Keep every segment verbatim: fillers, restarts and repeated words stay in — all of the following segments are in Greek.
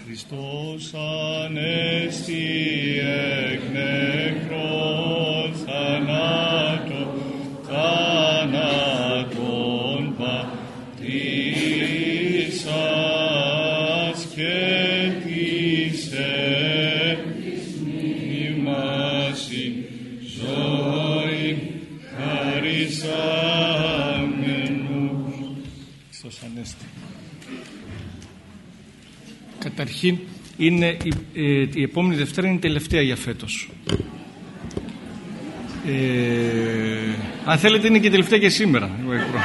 Χριστός ανέστη εκ νεκρών θανάτων, θανάτων πατήσας και της ημάσιν ζωή χαρισάμενους. Χριστός ανέστη. Καταρχήν, είναι η, ε, η επόμενη Δευτέρα είναι η τελευταία για φέτος. Ε, αν θέλετε είναι και η τελευταία και σήμερα.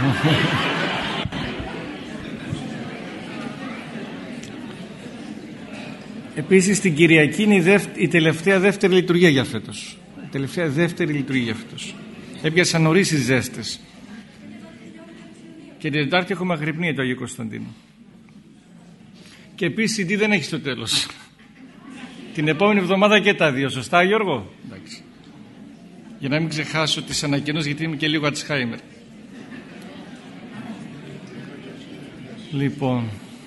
Επίσης την Κυριακή είναι η, δεύ, η τελευταία δεύτερη λειτουργία για φέτος. Η τελευταία δεύτερη λειτουργία για φέτος. Έπιασαν νωρίς οι ζέστες. Και την Τετάρτη έχουμε αγρυπνία του Αγίου Κωνσταντίνου. Και επίσης τι δεν έχει στο τέλος. Την επόμενη εβδομάδα και τα δύο. Σωστά, Γιώργο? Εντάξει. Για να μην ξεχάσω τις ανακοινώσεις, γιατί είμαι και λίγο Ατσχάιμερ. Λοιπόν,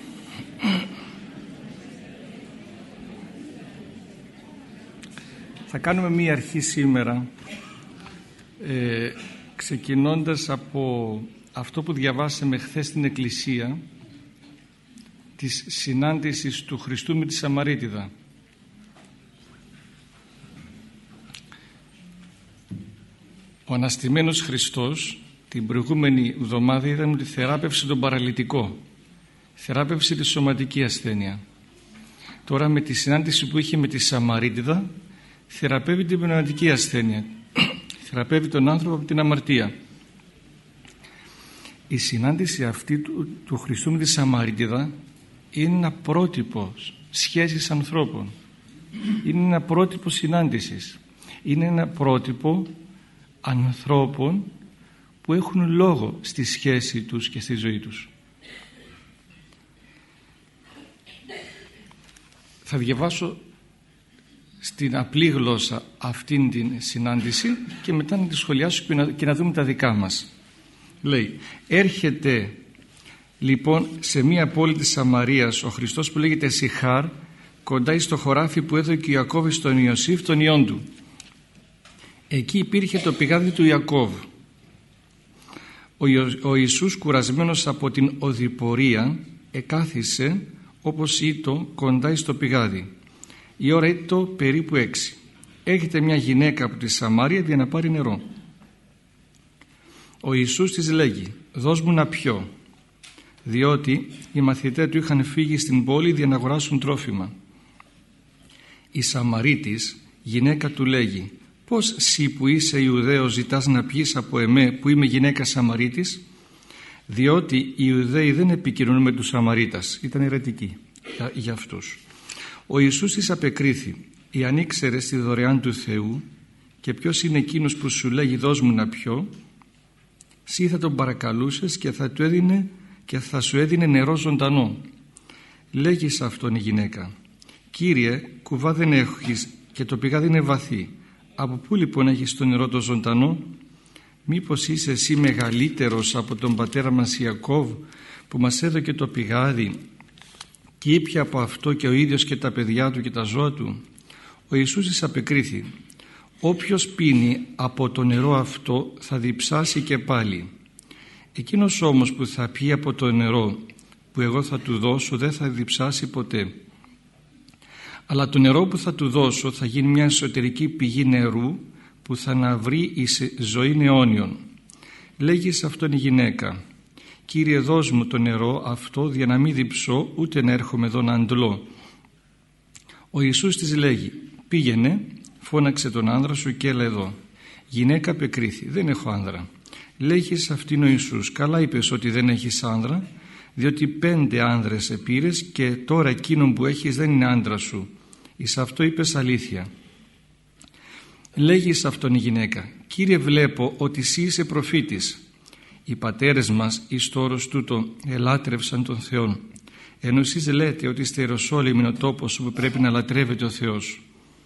θα κάνουμε μία αρχή σήμερα, ε, ξεκινώντας από αυτό που διαβάσαμε χθες στην Εκκλησία, της συνάντησης του Χριστού με τη Σαμαρίτιδα. Ο αναστημένος Χριστός την προηγούμενη εβδομάδα είδαμε ότι θεράπευσε τον παραλυτικό, θεράπευσε τη σωματική ασθένεια. Τώρα με τη συνάντηση που είχε με τη Σαμαρίτιδα θεραπεύει την πνευματική ασθένεια, θεραπεύει τον άνθρωπο από την αμαρτία. Η συνάντηση αυτή του, του Χριστού με τη Σαμαρίτιδα είναι ένα πρότυπο σχέσης ανθρώπων, είναι ένα πρότυπο συνάντησης, είναι ένα πρότυπο ανθρώπων που έχουν λόγο στη σχέση τους και στη ζωή τους. Θα διαβάσω στην απλή γλώσσα αυτήν την συνάντηση και μετά να τη σχολιάσω και να, και να δούμε τα δικά μας. Λέει, έρχεται λοιπόν σε μία πόλη της Σαμαρίας ο Χριστός που λέγεται Σιχάρ, κοντά στο χωράφι που έδωκε ο Ιακώβ στον Ιωσήφ τον ιόν του. Εκεί υπήρχε το πηγάδι του Ιακώβ. Ο, Ιο, ο Ιησούς, κουρασμένος από την οδηπορία, εκάθισε όπως ήτο κοντά στο πηγάδι. Η ώρα ήτο περίπου έξι. Έρχεται μια γυναίκα από τη Σαμάρια για να πάρει νερό. Ο Ιησούς της λέγει, δώσ' μου να πιω, διότι οι μαθητές του είχαν φύγει στην πόλη για να αγοράσουν τρόφιμα. Η Σαμαρίτης γυναίκα του λέγει, πώς σύ που είσαι Ιουδαίος ζητάς να πιείς από εμέ που είμαι γυναίκα Σαμαρίτης? Διότι οι Ιουδαίοι δεν επικοινωνούν με τους Σαμαρίτας, ήταν αιρετικοί για, για αυτούς. Ο Ιησούς της απεκρίθη, εάν ήξερες τη δωρεάν του Θεού και ποιος είναι εκείνος που σου λέγει δώσ' μου να πιω, σύ θα τον παρακαλούσες και θα, του έδινε, και θα σου έδινε νερό ζωντανό. Λέγει σε αυτόν η γυναίκα, Κύριε, κουβά δεν έχεις και το πηγάδι είναι βαθύ. Από πού λοιπόν έχεις το νερό το ζωντανό? Μήπως είσαι εσύ μεγαλύτερος από τον πατέρα μας Ιακώβ που μας έδωκε το πηγάδι και ήπια από αυτό και ο ίδιος και τα παιδιά του και τα ζώα του? Ο Ιησούς της απεκρίθη, όποιος πίνει από το νερό αυτό θα διψάσει και πάλι. Εκείνος όμως που θα πιει από το νερό που εγώ θα του δώσω δεν θα διψάσει ποτέ. Αλλά το νερό που θα του δώσω θα γίνει μια εσωτερική πηγή νερού που θα αναβρεί εις ζωή αιώνιον. Λέγει σε αυτόν η γυναίκα, Κύριε, δώσ' μου το νερό αυτό για να μην διψώ ούτε να έρχομαι εδώ να αντλώ. Ο Ιησούς της λέγει, πήγαινε, φώναξε τον άνδρα σου και έλα εδώ. Γυναίκα απεκρίθη, δεν έχω άνδρα. Λέγει σε αυτήν ο Ιησούς, καλά είπες ότι δεν έχεις άνδρα, διότι πέντε άνδρες επήρες και τώρα εκείνον που έχεις δεν είναι άντρα σου. Εις αυτό είπες αλήθεια. Λέγει σε αυτόν η γυναίκα, Κύριε, βλέπω ότι εσύ είσαι προφήτης. Οι πατέρες μας εις το όρος τούτο ελάτρευσαν τον Θεόν, ενώ εσείς λέτε ότι στη Ιεροσόλυμ είναι ο τόπος όπου πρέπει να λατρεύεται ο Θεός.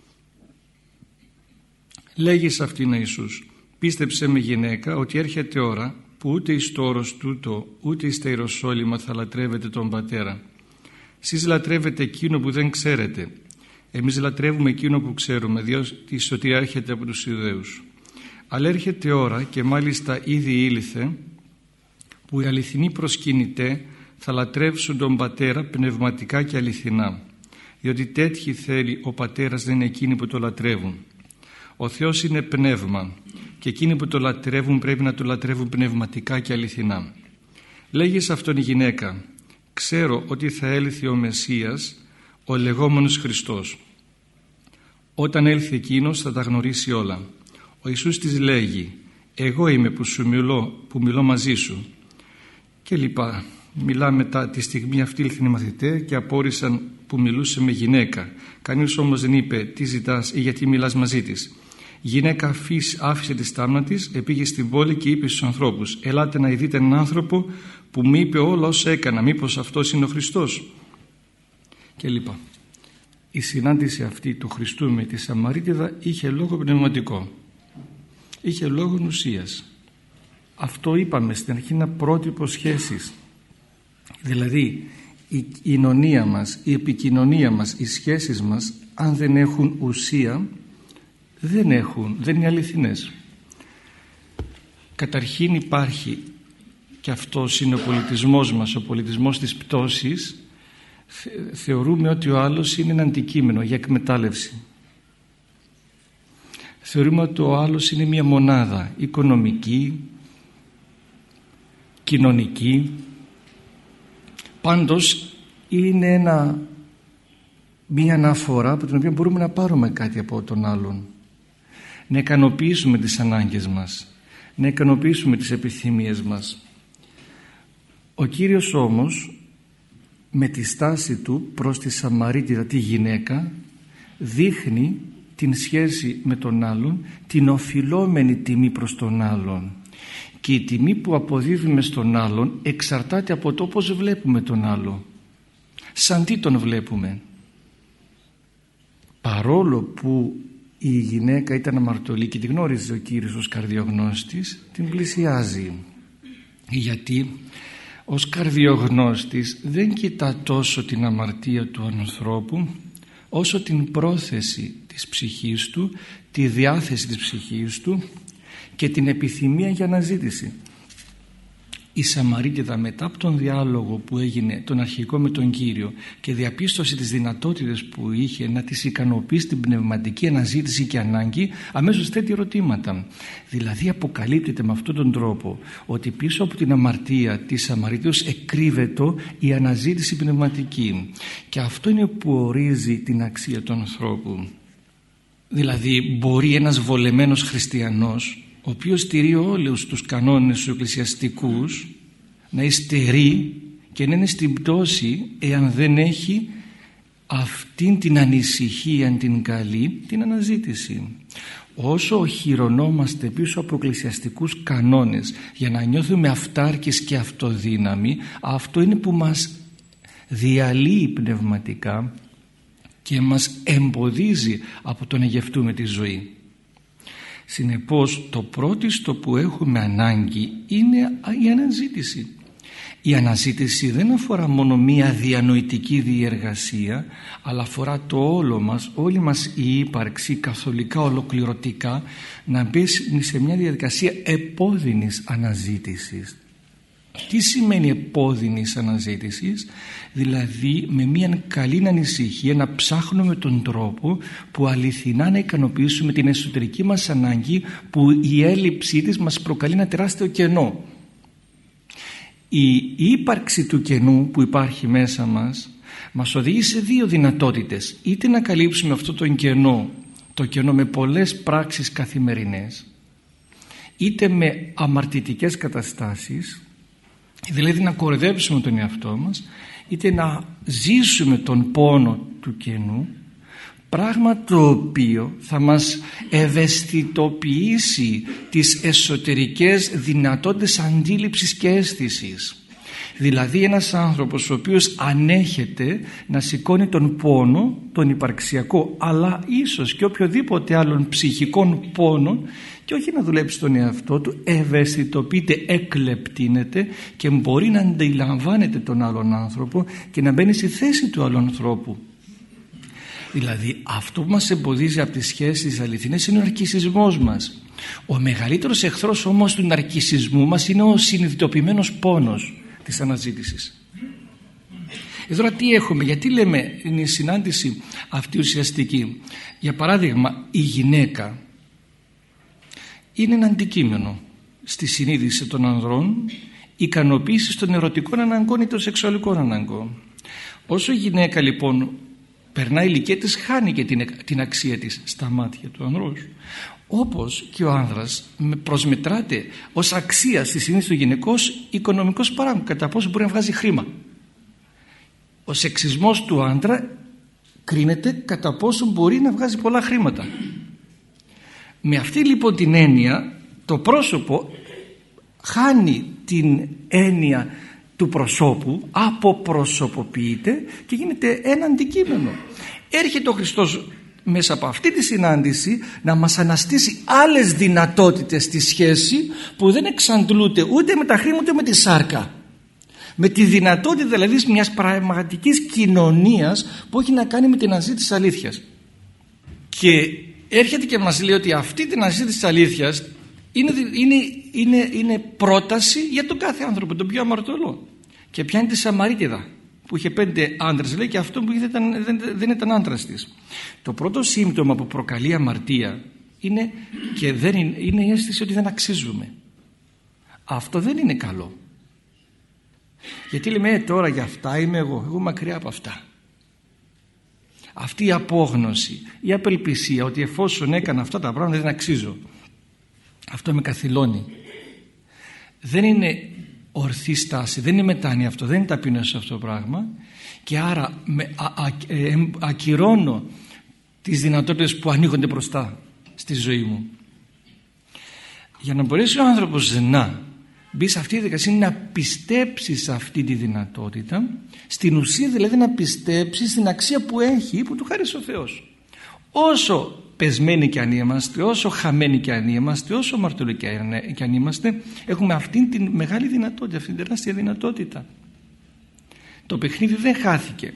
Λέγει σε αυτήν ο Ιησούς, πίστεψε με γυναίκα ότι έρχεται ώρα που ούτε εις το όρος τούτο ούτε εις τα Ιεροσόλυμα θα λατρεύεται τον Πατέρα. Εσείς λατρεύετε εκείνο που δεν ξέρετε. Εμείς λατρεύουμε εκείνο που ξέρουμε, διότι η σωτηρία έρχεται από τους Ιουδαίους. Αλλά έρχεται ώρα, και μάλιστα ήδη ήλθε, που οι αληθινοί προσκυνητέ θα λατρεύσουν τον Πατέρα πνευματικά και αληθινά, διότι τέτοιοι θέλει ο Πατέρας, δεν είναι εκείνοι που το λατρεύουν. Ο Θεός είναι πνεύμα και εκείνοι που το λατρεύουν πρέπει να το λατρεύουν πνευματικά και αληθινά. Λέγει σε αυτόν η γυναίκα: ξέρω ότι θα έλθει ο Μεσσίας, ο λεγόμενος Χριστός. Όταν έλθει εκείνος θα τα γνωρίσει όλα. Ο Ιησούς της λέγει: εγώ είμαι που σου μιλώ, που μιλώ μαζί σου. Και λοιπά. Μιλά μετά τη στιγμή αυτή ήλθαν οι μαθητές και απόρρισαν που μιλούσε με γυναίκα. Κανείς όμως δεν είπε τι ζητάς ή γιατί μιλάς μαζί της. Η γυναίκα άφησε τη στάμνα της, επήγε στην πόλη και είπε στους ανθρώπους: ελάτε να δείτε έναν άνθρωπο που μου είπε όλα όσα έκανα, μήπως αυτός είναι ο Χριστός? Και λοιπά. Η συνάντηση αυτή του Χριστού με τη Σαμαρίτιδα είχε λόγο πνευματικό, είχε λόγο ουσίας. Αυτό είπαμε στην αρχή, είναι πρότυπο σχέσης. Δηλαδή η κοινωνία μας, η επικοινωνία μας, οι σχέσεις μας, αν δεν έχουν ουσία, δεν έχουν, δεν είναι αληθινές. Καταρχήν υπάρχει, και αυτός είναι ο πολιτισμός μας, ο πολιτισμός της πτώσης. Θεωρούμε ότι ο άλλος είναι ένα αντικείμενο για εκμετάλλευση. Θεωρούμε ότι ο άλλος είναι μια μονάδα οικονομική, κοινωνική. Πάντως είναι ένα, μια αναφορά από την οποία μπορούμε να πάρουμε κάτι από τον άλλον, να ικανοποιήσουμε τις ανάγκες μας, να ικανοποιήσουμε τις επιθυμίες μας. Ο Κύριος όμως με τη στάση του προς τη Σαμαρίτιδα τη γυναίκα δείχνει την σχέση με τον άλλον, την οφειλόμενη τιμή προς τον άλλον, και η τιμή που αποδίδουμε στον άλλον εξαρτάται από το πώς βλέπουμε τον άλλο, σαν τι τον βλέπουμε. Παρόλο που η γυναίκα ήταν αμαρτωλή και τη γνώριζε ο Κύριος ως καρδιογνώστης, την πλησιάζει, γιατί ως καρδιογνώστης δεν κοιτά τόσο την αμαρτία του ανθρώπου όσο την πρόθεση της ψυχής του, τη διάθεση της ψυχής του και την επιθυμία για αναζήτηση. Η Σαμαρίτιδα, μετά από τον διάλογο που έγινε τον αρχικό με τον Κύριο και διαπίστωσε τις δυνατότητες που είχε να τις ικανοποιήσει την πνευματική αναζήτηση και ανάγκη, αμέσως θέτει ερωτήματα. Δηλαδή αποκαλύπτεται με αυτόν τον τρόπο ότι πίσω από την αμαρτία της Σαμαρίτιδος εκρύβεται η αναζήτηση πνευματική, και αυτό είναι που ορίζει την αξία του ανθρώπου. Δηλαδή μπορεί ένας βολεμένος χριστιανός, ο οποίος τηρεί όλους τους κανόνες τους εκκλησιαστικούς, να υστερεί και να είναι στην πτώση εάν δεν έχει αυτήν την ανησυχία, την καλή, την αναζήτηση. Όσο οχυρωνόμαστε πίσω από εκκλησιαστικούς κανόνες για να νιώθουμε αυτάρκης και αυτοδύναμη, αυτό είναι που μας διαλύει πνευματικά και μας εμποδίζει από το να γευτούμε τη ζωή. Συνεπώς το πρώτο που έχουμε ανάγκη είναι η αναζήτηση. Η αναζήτηση δεν αφορά μόνο μία διανοητική διεργασία, αλλά αφορά το όλο μας, όλη μας η ύπαρξη καθολικά, ολοκληρωτικά, να μπει σε μια διαδικασία επώδυνης αναζήτησης. Τι σημαίνει επώδυνης αναζήτησης? Δηλαδή με μια καλή ανησυχία να ψάχνουμε τον τρόπο που αληθινά να ικανοποιήσουμε την εσωτερική μας ανάγκη, που η έλλειψή της μας προκαλεί ένα τεράστιο κενό. Η ύπαρξη του κενού που υπάρχει μέσα μας μας οδηγεί σε δύο δυνατότητες: είτε να καλύψουμε αυτό το κενό, το κενό με πολλές πράξεις καθημερινές, είτε με αμαρτητικές καταστάσεις, δηλαδή να κοροϊδέψουμε τον εαυτό μας, είτε να ζήσουμε τον πόνο του κενού, πράγμα το οποίο θα μας ευαισθητοποιήσει τις εσωτερικές δυνατότητες αντίληψης και αίσθησης. Δηλαδή ένας άνθρωπος ο οποίος ανέχεται να σηκώνει τον πόνο, τον υπαρξιακό, αλλά ίσως και οποιοδήποτε άλλον ψυχικών πόνο, και όχι να δουλέψει τον εαυτό του, ευαισθητοποιείται, εκλεπτύνεται και μπορεί να αντιλαμβάνεται τον άλλον άνθρωπο και να μπαίνει στη θέση του άλλου ανθρώπου. Δηλαδή αυτό που μας εμποδίζει από τις σχέσεις αληθινές είναι ο ναρκισσισμός μας. Ο μεγαλύτερος εχθρός όμως του ναρκισσισμού μας είναι ο συνειδητοποιημένος πόνος της αναζήτησης. Εδώ τι έχουμε, γιατί λέμε είναι η συνάντηση αυτή ουσιαστική? Για παράδειγμα, η γυναίκα είναι ένα αντικείμενο στη συνείδηση των ανδρών ικανοποίηση των ερωτικών αναγκών ή των σεξουαλικών αναγκών. Όσο η γυναίκα λοιπόν περνά η ηλικία της, χάνει και την, την αξία της στα μάτια του ανδρός. Όπως και ο άνδρας προσμετράται ως αξία στη συνείδηση του γυναικός οικονομικός παράγων, κατά πόσο μπορεί να βγάζει χρήμα. Ο σεξισμός του άντρα κρίνεται κατά πόσο μπορεί να βγάζει πολλά χρήματα. Με αυτή λοιπόν την έννοια το πρόσωπο χάνει την έννοια του προσώπου, αποπροσωποποιείται και γίνεται ένα αντικείμενο. Έρχεται ο Χριστός μέσα από αυτή τη συνάντηση να μας αναστήσει άλλες δυνατότητες στη σχέση που δεν εξαντλούνται ούτε με τα χρήματα ούτε με τη σάρκα. Με τη δυνατότητα δηλαδή μιας πραγματικής κοινωνίας που έχει να κάνει με την αναζήτηση της αλήθειας. Και έρχεται και μας λέει ότι αυτή την αναζήτηση της αλήθειας είναι, είναι, είναι, είναι πρόταση για τον κάθε άνθρωπο, τον πιο αμαρτωλό. Και πιάνει τη Σαμαρίτιδα που είχε πέντε άντρες, λέει, και αυτό που ήταν, δεν, δεν ήταν άντρας της. Το πρώτο σύμπτωμα που προκαλεί αμαρτία είναι, και δεν είναι, είναι η αίσθηση ότι δεν αξίζουμε. Αυτό δεν είναι καλό. Γιατί λέμε ε, τώρα για αυτά είμαι εγώ, εγώ μακριά από αυτά. Αυτή η απόγνωση, η απελπισία ότι εφόσον έκανα αυτά τα πράγματα δεν αξίζω, αυτό με καθυλώνει. Δεν είναι ορθή στάση, δεν είναι μετάνοια αυτό, δεν είναι ταπεινώση αυτό το πράγμα, και άρα με, α, α, ε, ακυρώνω τις δυνατότητες που ανοίγονται μπροστά στη ζωή μου. Για να μπορέσει ο άνθρωπος να μπει σε αυτή τη δικασία είναι να πιστέψει σε αυτή τη δυνατότητα, στην ουσία δηλαδή να πιστέψει στην αξία που έχει, που του χάρισε ο Θεός. Όσο πεσμένοι κι αν είμαστε, όσο χαμένοι κι αν είμαστε, όσο μαρτωλοί κι αν είμαστε, έχουμε αυτή τη μεγάλη δυνατότητα, αυτή την τεράστια δυνατότητα. Το παιχνίδι δεν χάθηκε.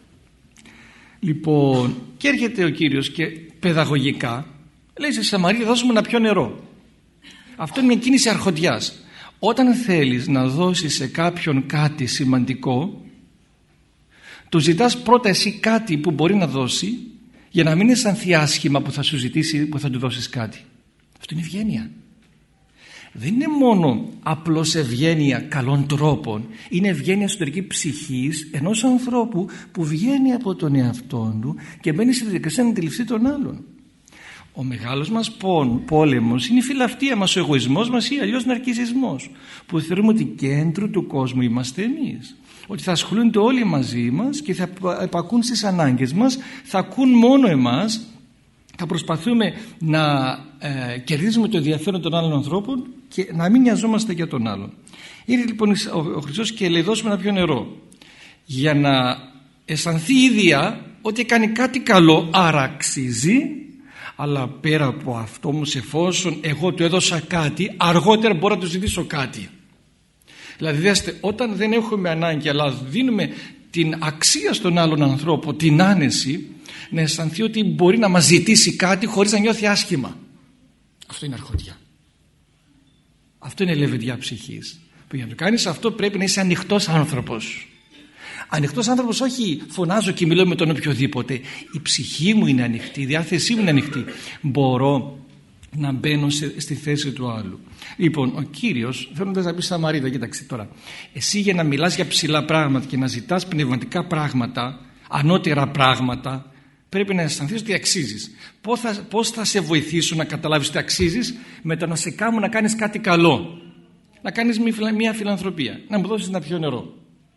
Λοιπόν, και έρχεται ο Κύριος και παιδαγωγικά λέει σε Σαμαρία, δώσ' μου να πιω νερό. Αυτό είναι μια κίνηση αρχοντιάς. Όταν θέλεις να δώσεις σε κάποιον κάτι σημαντικό, του ζητάς πρώτα εσύ κάτι που μπορεί να δώσει, για να μην αισθανθεί άσχημα που θα σου ζητήσει, που θα του δώσεις κάτι. Αυτό είναι ευγένεια. Δεν είναι μόνο απλώς ευγένεια καλών τρόπων, είναι ευγένεια εσωτερική ψυχής ενός ανθρώπου που βγαίνει από τον εαυτό του και μπαίνει στη διαδικασία να αντιληφθεί τον άλλον. Ο μεγάλος μας πόλεμος είναι η φιλαυτία μας, ο εγωισμός μας ή αλλιώς ναρκισσισμός, που θεωρούμε ότι κέντρο του κόσμου είμαστε εμείς, ότι θα ασχολούνται όλοι μαζί μας και θα επακούν στις ανάγκες μας, θα ακούν μόνο εμάς, θα προσπαθούμε να ε, κερδίζουμε το ενδιαφέρον των άλλων ανθρώπων και να μην νοιαζόμαστε για τον άλλον. Ήρθε λοιπόν ο, ο Χριστός και λέει δώσουμε να πιω νερό, για να αισθανθεί η ίδια ότι κάνει κάτι καλό, άρα αξίζει. Αλλά πέρα από αυτό όμως, εφόσον εγώ του έδωσα κάτι, αργότερα μπορώ να του ζητήσω κάτι. Δηλαδή δέστε, όταν δεν έχουμε ανάγκη αλλά δίνουμε την αξία στον άλλον ανθρώπο, την άνεση, να αισθανθεί ότι μπορεί να μας ζητήσει κάτι χωρίς να νιώθει άσχημα. Αυτό είναι αρχοντιά. Αυτό είναι λεβεντιά ψυχής. Που για να το κάνεις αυτό πρέπει να είσαι ανοιχτός άνθρωπος. Ανοιχτός άνθρωπος, όχι φωνάζω και μιλώ με τον οποιοδήποτε. Η ψυχή μου είναι ανοιχτή, η διάθεσή μου είναι ανοιχτή. Μπορώ να μπαίνω σε, στη θέση του άλλου. Λοιπόν, ο Κύριος, θέλοντας να πει στα Μαρίδα, κοίταξε τώρα, εσύ για να μιλάς για ψηλά πράγματα και να ζητάς πνευματικά πράγματα, ανώτερα πράγματα, πρέπει να αισθανθείς ότι αξίζεις. Πώς θα, πώς θα σε βοηθήσω να καταλάβεις ότι αξίζεις? Με το να σε κάνω να κάνεις κάτι καλό, να κάνεις μια φιλανθρωπία, να μου δώσεις να πιω νερό.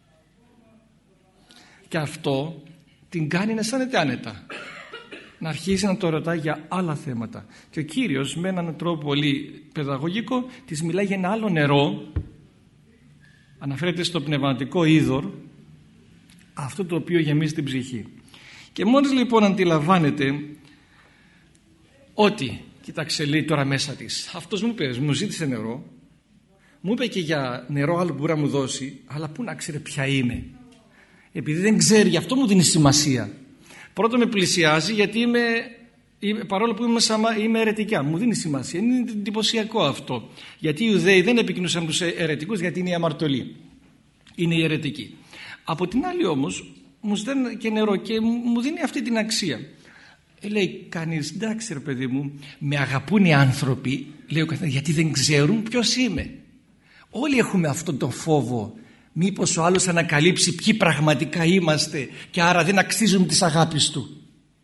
Και αυτό την κάνει να αισθάνεται άνετα, να αρχίσει να το ρωτάει για άλλα θέματα. Και ο Κύριος με έναν τρόπο πολύ παιδαγωγικό της μιλάει για ένα άλλο νερό, αναφέρεται στο πνευματικό είδωρ, αυτό το οποίο γεμίζει την ψυχή. Και μόλις λοιπόν αντιλαμβάνεται ότι Κοίταξε, λέει τώρα μέσα της. Αυτός μου είπε, μου ζήτησε νερό, μου είπε και για νερό άλλο που μπορεί να μου δώσει, αλλά πού να ξέρει ποια είναι. Επειδή δεν ξέρει, γι' αυτό μου δίνει σημασία. Πρώτον με πλησιάζει γιατί είμαι, είμαι παρόλο που είμαι, σαμα, είμαι αιρετικά, μου δίνει σημασία. Είναι εντυπωσιακό αυτό. Γιατί οι Ιουδαίοι δεν επικοινωνούσαν με τους αιρετικούς, γιατί είναι η αμαρτωλοί. Είναι οι αιρετικοί. Από την άλλη όμως μου ζητάνε και νερό και μου δίνει αυτή την αξία. Ε, λέει κανείς, εντάξει ρε παιδί μου, με αγαπούν οι άνθρωποι, λέει ο καθένας, γιατί δεν ξέρουν ποιος είμαι. Όλοι έχουμε αυτόν τον φόβο, μήπως ο άλλος ανακαλύψει ποιοι πραγματικά είμαστε και άρα δεν αξίζουν της αγάπης του.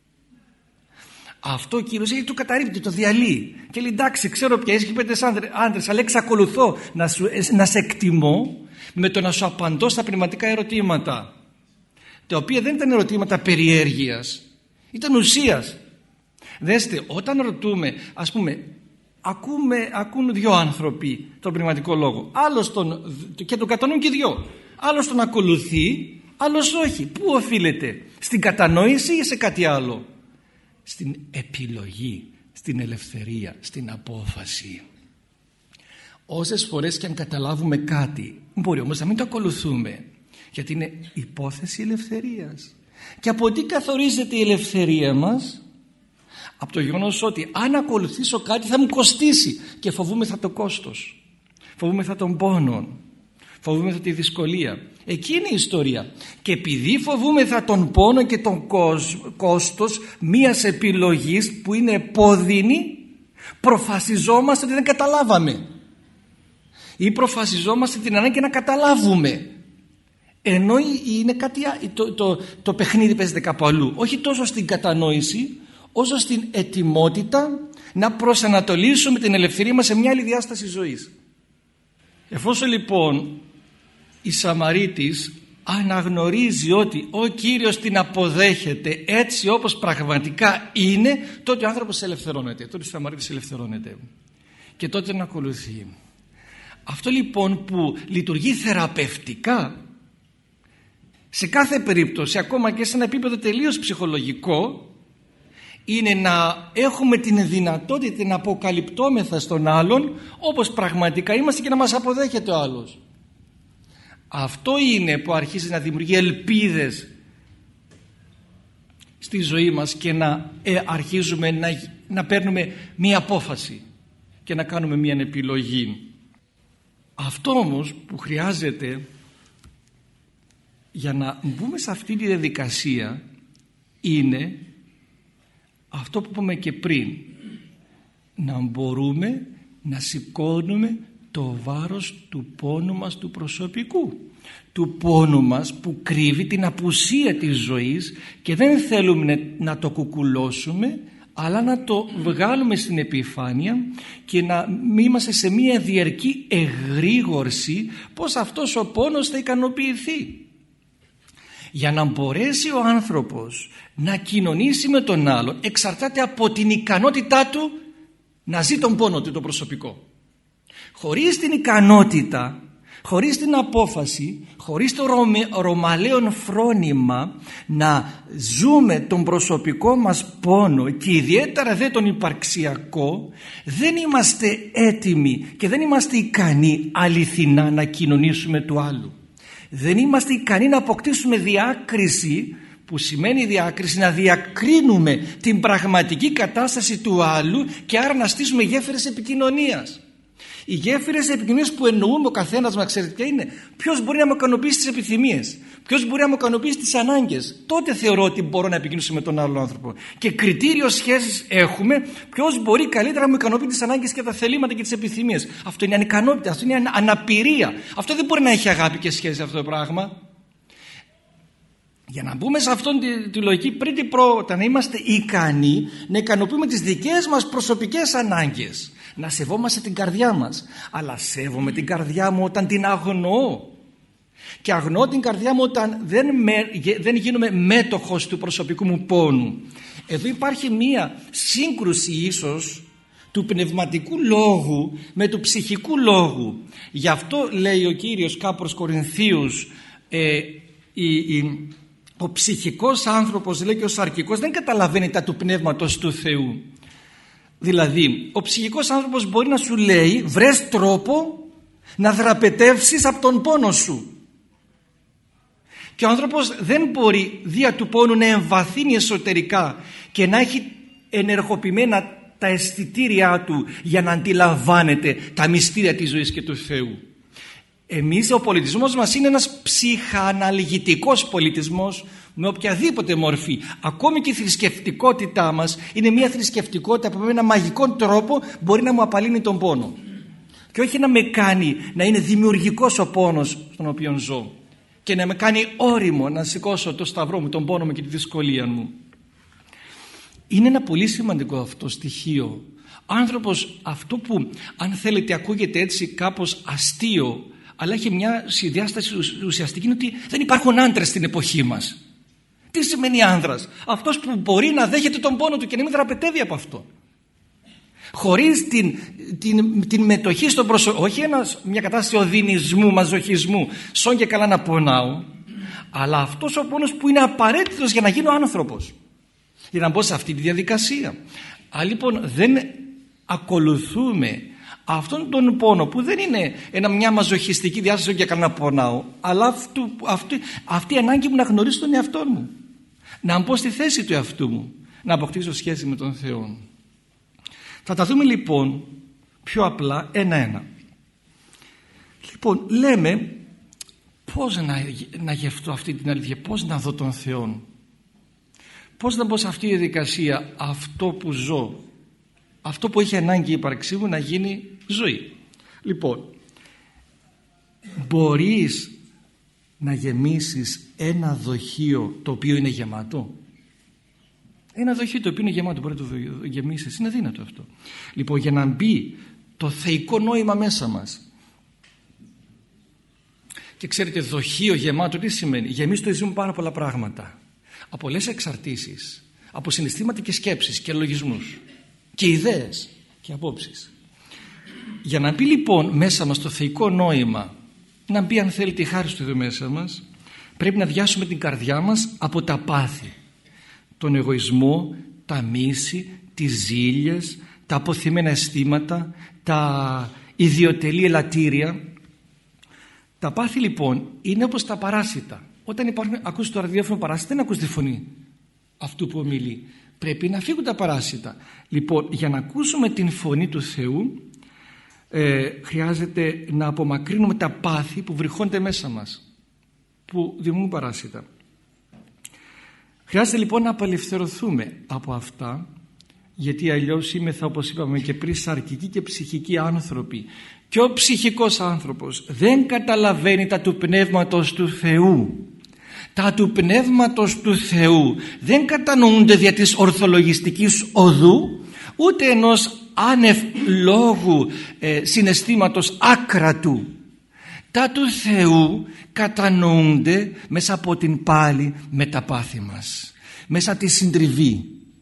Αυτό ο Κύριος έχει το καταρρίπτει, το διαλύει και λέει εντάξει, ξέρω πια είσαι πέντε άντρες, αλλά εξακολουθώ να, σου, να σε εκτιμώ με το να σου απαντώ στα πνευματικά ερωτήματα, τα οποία δεν ήταν ερωτήματα περιέργειας, ήταν ουσίας. Δέστε, όταν ρωτούμε, ας πούμε, ακούμε, ακούν δύο άνθρωποι τον πνευματικό λόγο, άλλος τον, και τον κατανοούν και δυο, άλλος τον ακολουθεί, άλλος όχι. Πού οφείλεται, στην κατανόηση ή σε κάτι άλλο? Στην επιλογή, στην ελευθερία, στην απόφαση. Όσες φορές και αν καταλάβουμε κάτι, μπορεί όμως να μην το ακολουθούμε, γιατί είναι υπόθεση ελευθερίας. Και από τι καθορίζεται η ελευθερία μας? Από το γεγονός ότι αν ακολουθήσω κάτι θα μου κοστίσει και φοβούμεθα το κόστος, φοβούμεθα τον πόνο, φοβούμεθα τη δυσκολία. Εκεί είναι η ιστορία. Και επειδή φοβούμεθα τον πόνο και τον κόστος μιας επιλογής που είναι επώδυνη, προφασιζόμαστε ότι δεν καταλάβαμε ή προφασιζόμαστε την ανάγκη να καταλάβουμε, ενώ είναι κάτι, το, το, το παιχνίδι παίζεται κάπου αλλού, όχι τόσο στην κατανόηση όσο στην ετοιμότητα να προσανατολίσουμε την ελευθερία μας σε μια άλλη διάσταση ζωής. Εφόσον λοιπόν η Σαμαρίτης αναγνωρίζει ότι ο Κύριος την αποδέχεται έτσι όπως πραγματικά είναι, τότε ο άνθρωπος ελευθερώνεται, τότε η Σαμαρίτης ελευθερώνεται και τότε να ακολουθεί. Αυτό λοιπόν που λειτουργεί θεραπευτικά σε κάθε περίπτωση, ακόμα και σε ένα επίπεδο τελείως ψυχολογικό, είναι να έχουμε την δυνατότητα να αποκαλυπτόμεθα στον άλλον όπως πραγματικά είμαστε και να μας αποδέχεται ο άλλος. Αυτό είναι που αρχίζει να δημιουργεί ελπίδες στη ζωή μας και να ε, αρχίζουμε να, να παίρνουμε μία απόφαση και να κάνουμε μία επιλογή. Αυτό όμως που χρειάζεται για να μπούμε σε αυτή τη διαδικασία είναι αυτό που είπαμε και πριν, να μπορούμε να σηκώνουμε το βάρος του πόνου μας του προσωπικού, του πόνου μας που κρύβει την απουσία της ζωής και δεν θέλουμε να το κουκουλώσουμε, αλλά να το βγάλουμε στην επιφάνεια και να μην είμαστε σε μια διαρκή εγρήγορση πως αυτός ο πόνος θα ικανοποιηθεί. Για να μπορέσει ο άνθρωπος να κοινωνήσει με τον άλλον εξαρτάται από την ικανότητά του να ζει τον πόνο του το προσωπικό. Χωρίς την ικανότητα, χωρίς την απόφαση, χωρίς το ρωμαλαίον φρόνημα να ζούμε τον προσωπικό μας πόνο και ιδιαίτερα δε τον υπαρξιακό, δεν είμαστε έτοιμοι και δεν είμαστε ικανοί αληθινά να κοινωνήσουμε του άλλου. Δεν είμαστε ικανοί να αποκτήσουμε διάκριση, που σημαίνει διάκριση να διακρίνουμε την πραγματική κατάσταση του άλλου και άρα να στήσουμε γέφυρες επικοινωνίας. Οι γέφυρες επικοινωνίας που εννοούμε ο καθένας μας, ξέρετε ποια είναι? Ποιος μπορεί να μου ικανοποιήσει τις επιθυμίες, ποιος μπορεί να μου ικανοποιήσει τις ανάγκες. Τότε θεωρώ ότι μπορώ να επικοινωνήσω με τον άλλον άνθρωπο. Και κριτήριο σχέσης έχουμε ποιος μπορεί καλύτερα να μου ικανοποιεί τις ανάγκες και τα θελήματα και τις επιθυμίες. Αυτό είναι ανικανότητα, αυτό είναι αναπηρία. Αυτό δεν μπορεί να έχει αγάπη και σχέση αυτό το πράγμα. Για να μπούμε σε αυτήν τη, τη λογική, πριν πρώτα να είμαστε ικανοί να ικανοποιούμε τις δικές μας προσωπικές ανάγκες, να σεβόμαστε την καρδιά μας. Αλλά σέβομαι την καρδιά μου όταν την αγνοώ, και αγνοώ την καρδιά μου όταν δεν, με, δεν γίνομαι μέτοχος του προσωπικού μου πόνου. Εδώ υπάρχει μία σύγκρουση ίσως του πνευματικού λόγου με του ψυχικού λόγου. Γι' αυτό λέει ο Κύριος κάπου προς Κορινθίους, ε, η, η, ο ψυχικός άνθρωπος, λέει, και ο σαρκικός δεν καταλαβαίνει τα του πνεύματος του Θεού. Δηλαδή ο ψυχικός άνθρωπος μπορεί να σου λέει βρες τρόπο να δραπετεύσεις από τον πόνο σου. Και ο άνθρωπος δεν μπορεί δια του πόνου να εμβαθύνει εσωτερικά και να έχει ενεργοποιημένα τα αισθητήριά του για να αντιλαμβάνεται τα μυστήρια της ζωής και του Θεού. Εμείς, ο πολιτισμός μας είναι ένας ψυχαναλγητικός πολιτισμός με οποιαδήποτε μορφή. Ακόμη και η θρησκευτικότητά μας είναι μια θρησκευτικότητα που με ένα μαγικό τρόπο μπορεί να μου απαλύνει τον πόνο. Και όχι να με κάνει να είναι δημιουργικός ο πόνος στον οποίο ζω και να με κάνει όριμο να σηκώσω το σταυρό μου, τον πόνο μου και τη δυσκολία μου. Είναι ένα πολύ σημαντικό αυτό στοιχείο. Άνθρωπος, αυτό που αν θέλετε ακούγεται έτσι κάπως αστείο, αλλά έχει μια διάσταση ουσιαστική, είναι ότι δεν υπάρχουν άντρες στην εποχή μας. Τι σημαίνει άνδρας? Αυτός που μπορεί να δέχεται τον πόνο του και να μην δραπετεύει από αυτό. Χωρίς την, την, την μετοχή στον προσωπικό, όχι ένας, μια κατάσταση οδυνισμού, μαζοχισμού, σόν και καλά να πονάω, αλλά αυτός ο πόνος που είναι απαραίτητος για να γίνω άνθρωπος, για να μπω σε αυτή τη διαδικασία. Αν λοιπόν δεν ακολουθούμε αυτόν τον πόνο που δεν είναι ένα, μια μαζοχιστική διάσταση για καλά να πονάω, αλλά αυτού, αυτή, αυτή η ανάγκη μου να γνωρίσω τον εαυτό μου, να μπω στη θέση του εαυτού μου, να αποκτήσω σχέση με τον Θεό. Θα τα δούμε λοιπόν πιο απλά ένα-ένα. Λοιπόν, λέμε πώς να, να γευτώ αυτή την αλήθεια, πώς να δω τον Θεό, πώς να μπω σε αυτή τη διαδικασία, αυτό που ζω, αυτό που έχει ανάγκη η ύπαρξή μου να γίνει ζωή. Λοιπόν, μπορείς να γεμίσεις ένα δοχείο το οποίο είναι γεμάτο? Ένα δοχείο το οποίο είναι γεμάτο, μπορεί να το γεμίσεις, είναι δύνατο αυτό. Λοιπόν, για να μπει το θεϊκό νόημα μέσα μας, και ξέρετε, δοχείο γεμάτο τι σημαίνει? Γεμίσει το ζωή μου πάρα πολλά πράγματα, από πολλές εξαρτήσεις, από συναισθήματα και σκέψεις και λογισμούς και ιδέες και απόψεις. Για να μπει λοιπόν μέσα μας το θεϊκό νόημα, να μπει αν θέλετε η χάρη του Θεού μέσα μας, πρέπει να διάσουμε την καρδιά μας από τα πάθη, τον εγωισμό, τα μίση, τις ζήλιες, τα αποθυμένα αισθήματα, τα ιδιοτελή ελαττήρια. Τα πάθη λοιπόν είναι όπως τα παράσιτα. Όταν υπάρχουν, ακούς το ραδιόφωνο παράσιτα, δεν ακούς τη φωνή αυτού που ομιλεί. Πρέπει να φύγουν τα παράσιτα. Λοιπόν, για να ακούσουμε την φωνή του Θεού, ε, χρειάζεται να απομακρύνουμε τα πάθη που βριχόνται μέσα μας, που δημιουργούν παράσιτα. Χρειάζεται λοιπόν να απελευθερωθούμε από αυτά, γιατί αλλιώς είμεθα, όπως είπαμε και πριν, σαρκικοί και ψυχικοί άνθρωποι. Και ο ψυχικός άνθρωπος δεν καταλαβαίνει τα του Πνεύματος του Θεού. Τα του Πνεύματος του Θεού δεν κατανοούνται δια της ορθολογιστικής οδού, ούτε ενός άνευ λόγου ε, συναισθήματος άκρατου. Τα του Θεού κατανοούνται μέσα από την πάλη με τα πάθη μας, μέσα από τη συντριβή,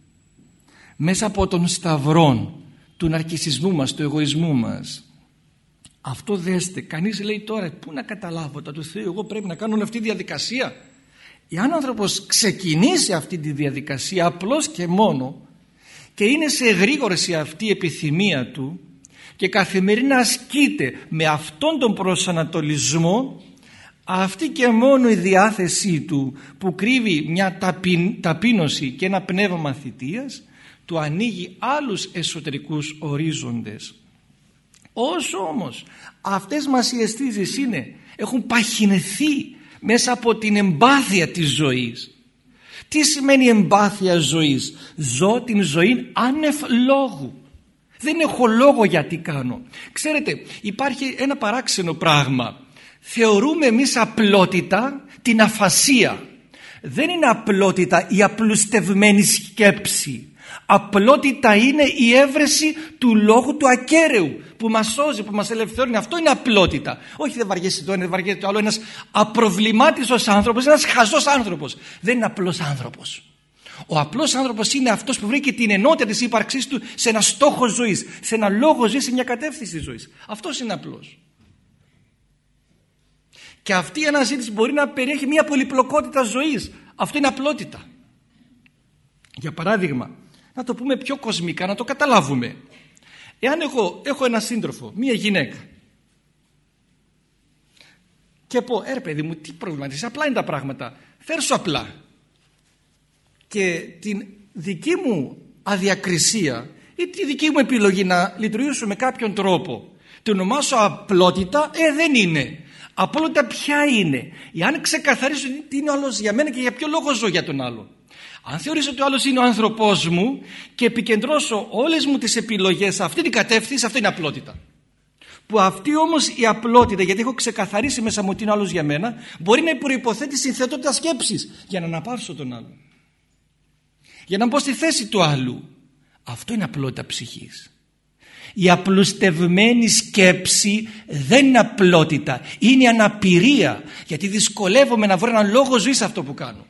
μέσα από τον σταυρόν του ναρκισσισμού μας, του εγωισμού μας. Αυτό δέστε, κανείς λέει τώρα πού να καταλάβω τα του Θεού, εγώ πρέπει να κάνω όλη αυτή τη διαδικασία. Εάν ο άνθρωπος ξεκινήσει αυτή τη διαδικασία απλώς και μόνο και είναι σε εγρήγορση αυτή η επιθυμία του και καθημερινά ασκείται με αυτόν τον προσανατολισμό, αυτή και μόνο η διάθεσή του που κρύβει μια ταπειν, ταπείνωση και ένα πνεύμα θητείας, του ανοίγει άλλους εσωτερικούς ορίζοντες. Όσο όμως αυτές μας οι αισθήσεις είναι, έχουν παχυνεθεί μέσα από την εμπάθεια της ζωής. Τι σημαίνει εμπάθεια ζωής? Ζω την ζωή άνευ λόγου. Δεν έχω λόγο γιατί κάνω. Ξέρετε, υπάρχει ένα παράξενο πράγμα. Θεωρούμε εμείς απλότητα την αφασία. Δεν είναι απλότητα η απλουστευμένη σκέψη. Απλότητα είναι η έβρεση του λόγου του ακέραίου που μας σώζει, που μας ελευθερώνει. Αυτό είναι απλότητα. Όχι, δεν βαριέσαι το ένα, δεν βαριέσαι το άλλο. Ένας απροβλημάτιστος άνθρωπος, ένας χαζός άνθρωπος. Δεν είναι απλός άνθρωπος. Ο απλός άνθρωπος είναι αυτός που βρήκε την ενότητα της ύπαρξής του σε ένα στόχο ζωής, σε ένα λόγο ζωής, σε μια κατεύθυνση ζωής. Αυτός είναι απλός. Και αυτή η αναζήτηση μπορεί να περιέχει μια πολυπλοκότητα ζωής. Αυτό είναι απλότητα. Για παράδειγμα, Να το πούμε πιο κοσμικά, να το καταλάβουμε. Εάν εγώ έχω ένα σύντροφο, μία γυναίκα, και πω, ε ρε παιδί μου, τι πρόβλημα της, απλά είναι τα πράγματα, φέρ' σου απλά. Και την δική μου αδιακρισία ή τη δική μου επιλογή να λειτουργήσω με κάποιον τρόπο, το ονομάσω απλότητα, ε δεν είναι. Απλότητα ποια είναι? Εάν ξεκαθαρίσω τι είναι ο άλλος για μένα και για ποιο λόγο ζω για τον άλλο. Αν θεωρήσω ότι ο άλλος είναι ο άνθρωπός μου και επικεντρώσω όλες μου τις επιλογές σε αυτή την κατεύθυνση, αυτό είναι απλότητα. Που αυτή όμως η απλότητα, γιατί έχω ξεκαθαρίσει μέσα μου τι είναι ο άλλος για μένα, μπορεί να προϋποθέτει συνθετότητα σκέψης για να αναπαύσω τον άλλο. Για να μπω στη θέση του άλλου. Αυτό είναι απλότητα ψυχής. Η απλουστευμένη σκέψη δεν είναι απλότητα, είναι αναπηρία, γιατί δυσκολεύομαι να βρω έναν λόγο ζωής σε αυτό που κάνω.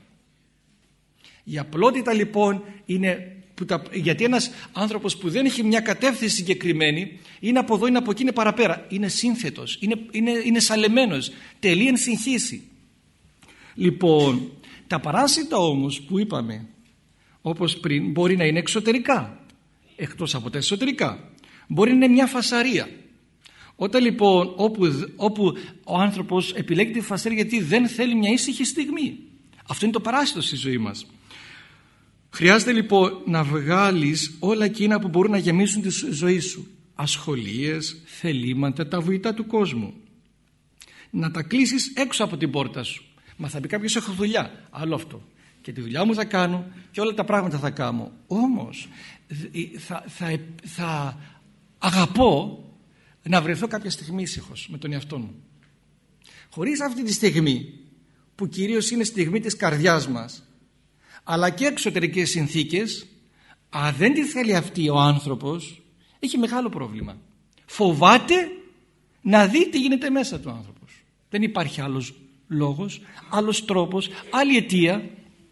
Η απλότητα λοιπόν είναι που τα, γιατί ένας άνθρωπος που δεν έχει μια κατεύθυνση συγκεκριμένη, είναι από εδώ, είναι από εκεί, είναι παραπέρα, είναι σύνθετος, είναι, είναι, είναι σαλεμένος, τελεί εν συγχύσει. Λοιπόν, τα παράσιτα όμως που είπαμε, όπως πριν, μπορεί να είναι εξωτερικά, εκτός από τα εσωτερικά. Μπορεί να είναι μια φασαρία. Όταν λοιπόν όπου, όπου ο άνθρωπος επιλέγει τη φασαρία γιατί δεν θέλει μια ήσυχη στιγμή. Αυτό είναι το παράσιτο στη ζωή μας. Χρειάζεται λοιπόν να βγάλεις όλα εκείνα που μπορούν να γεμίσουν τη ζωή σου. Ασχολίες, θελήματα, τα βουητά του κόσμου. Να τα κλείσεις έξω από την πόρτα σου. Μα θα πει κάποιος, έχω δουλειά. Άλλο αυτό. Και τη δουλειά μου θα κάνω και όλα τα πράγματα θα κάνω. Όμως θα, θα, θα αγαπώ να βρεθώ κάποια στιγμή ήσυχος με τον εαυτό μου. Χωρίς αυτή τη στιγμή που κυρίως είναι στιγμή της καρδιάς μας, αλλά και εξωτερικές συνθήκες, αν δεν τη θέλει αυτή ο άνθρωπος, έχει μεγάλο πρόβλημα. Φοβάται να δει τι γίνεται μέσα του άνθρωπος. Δεν υπάρχει άλλος λόγος, άλλος τρόπος, άλλη αιτία.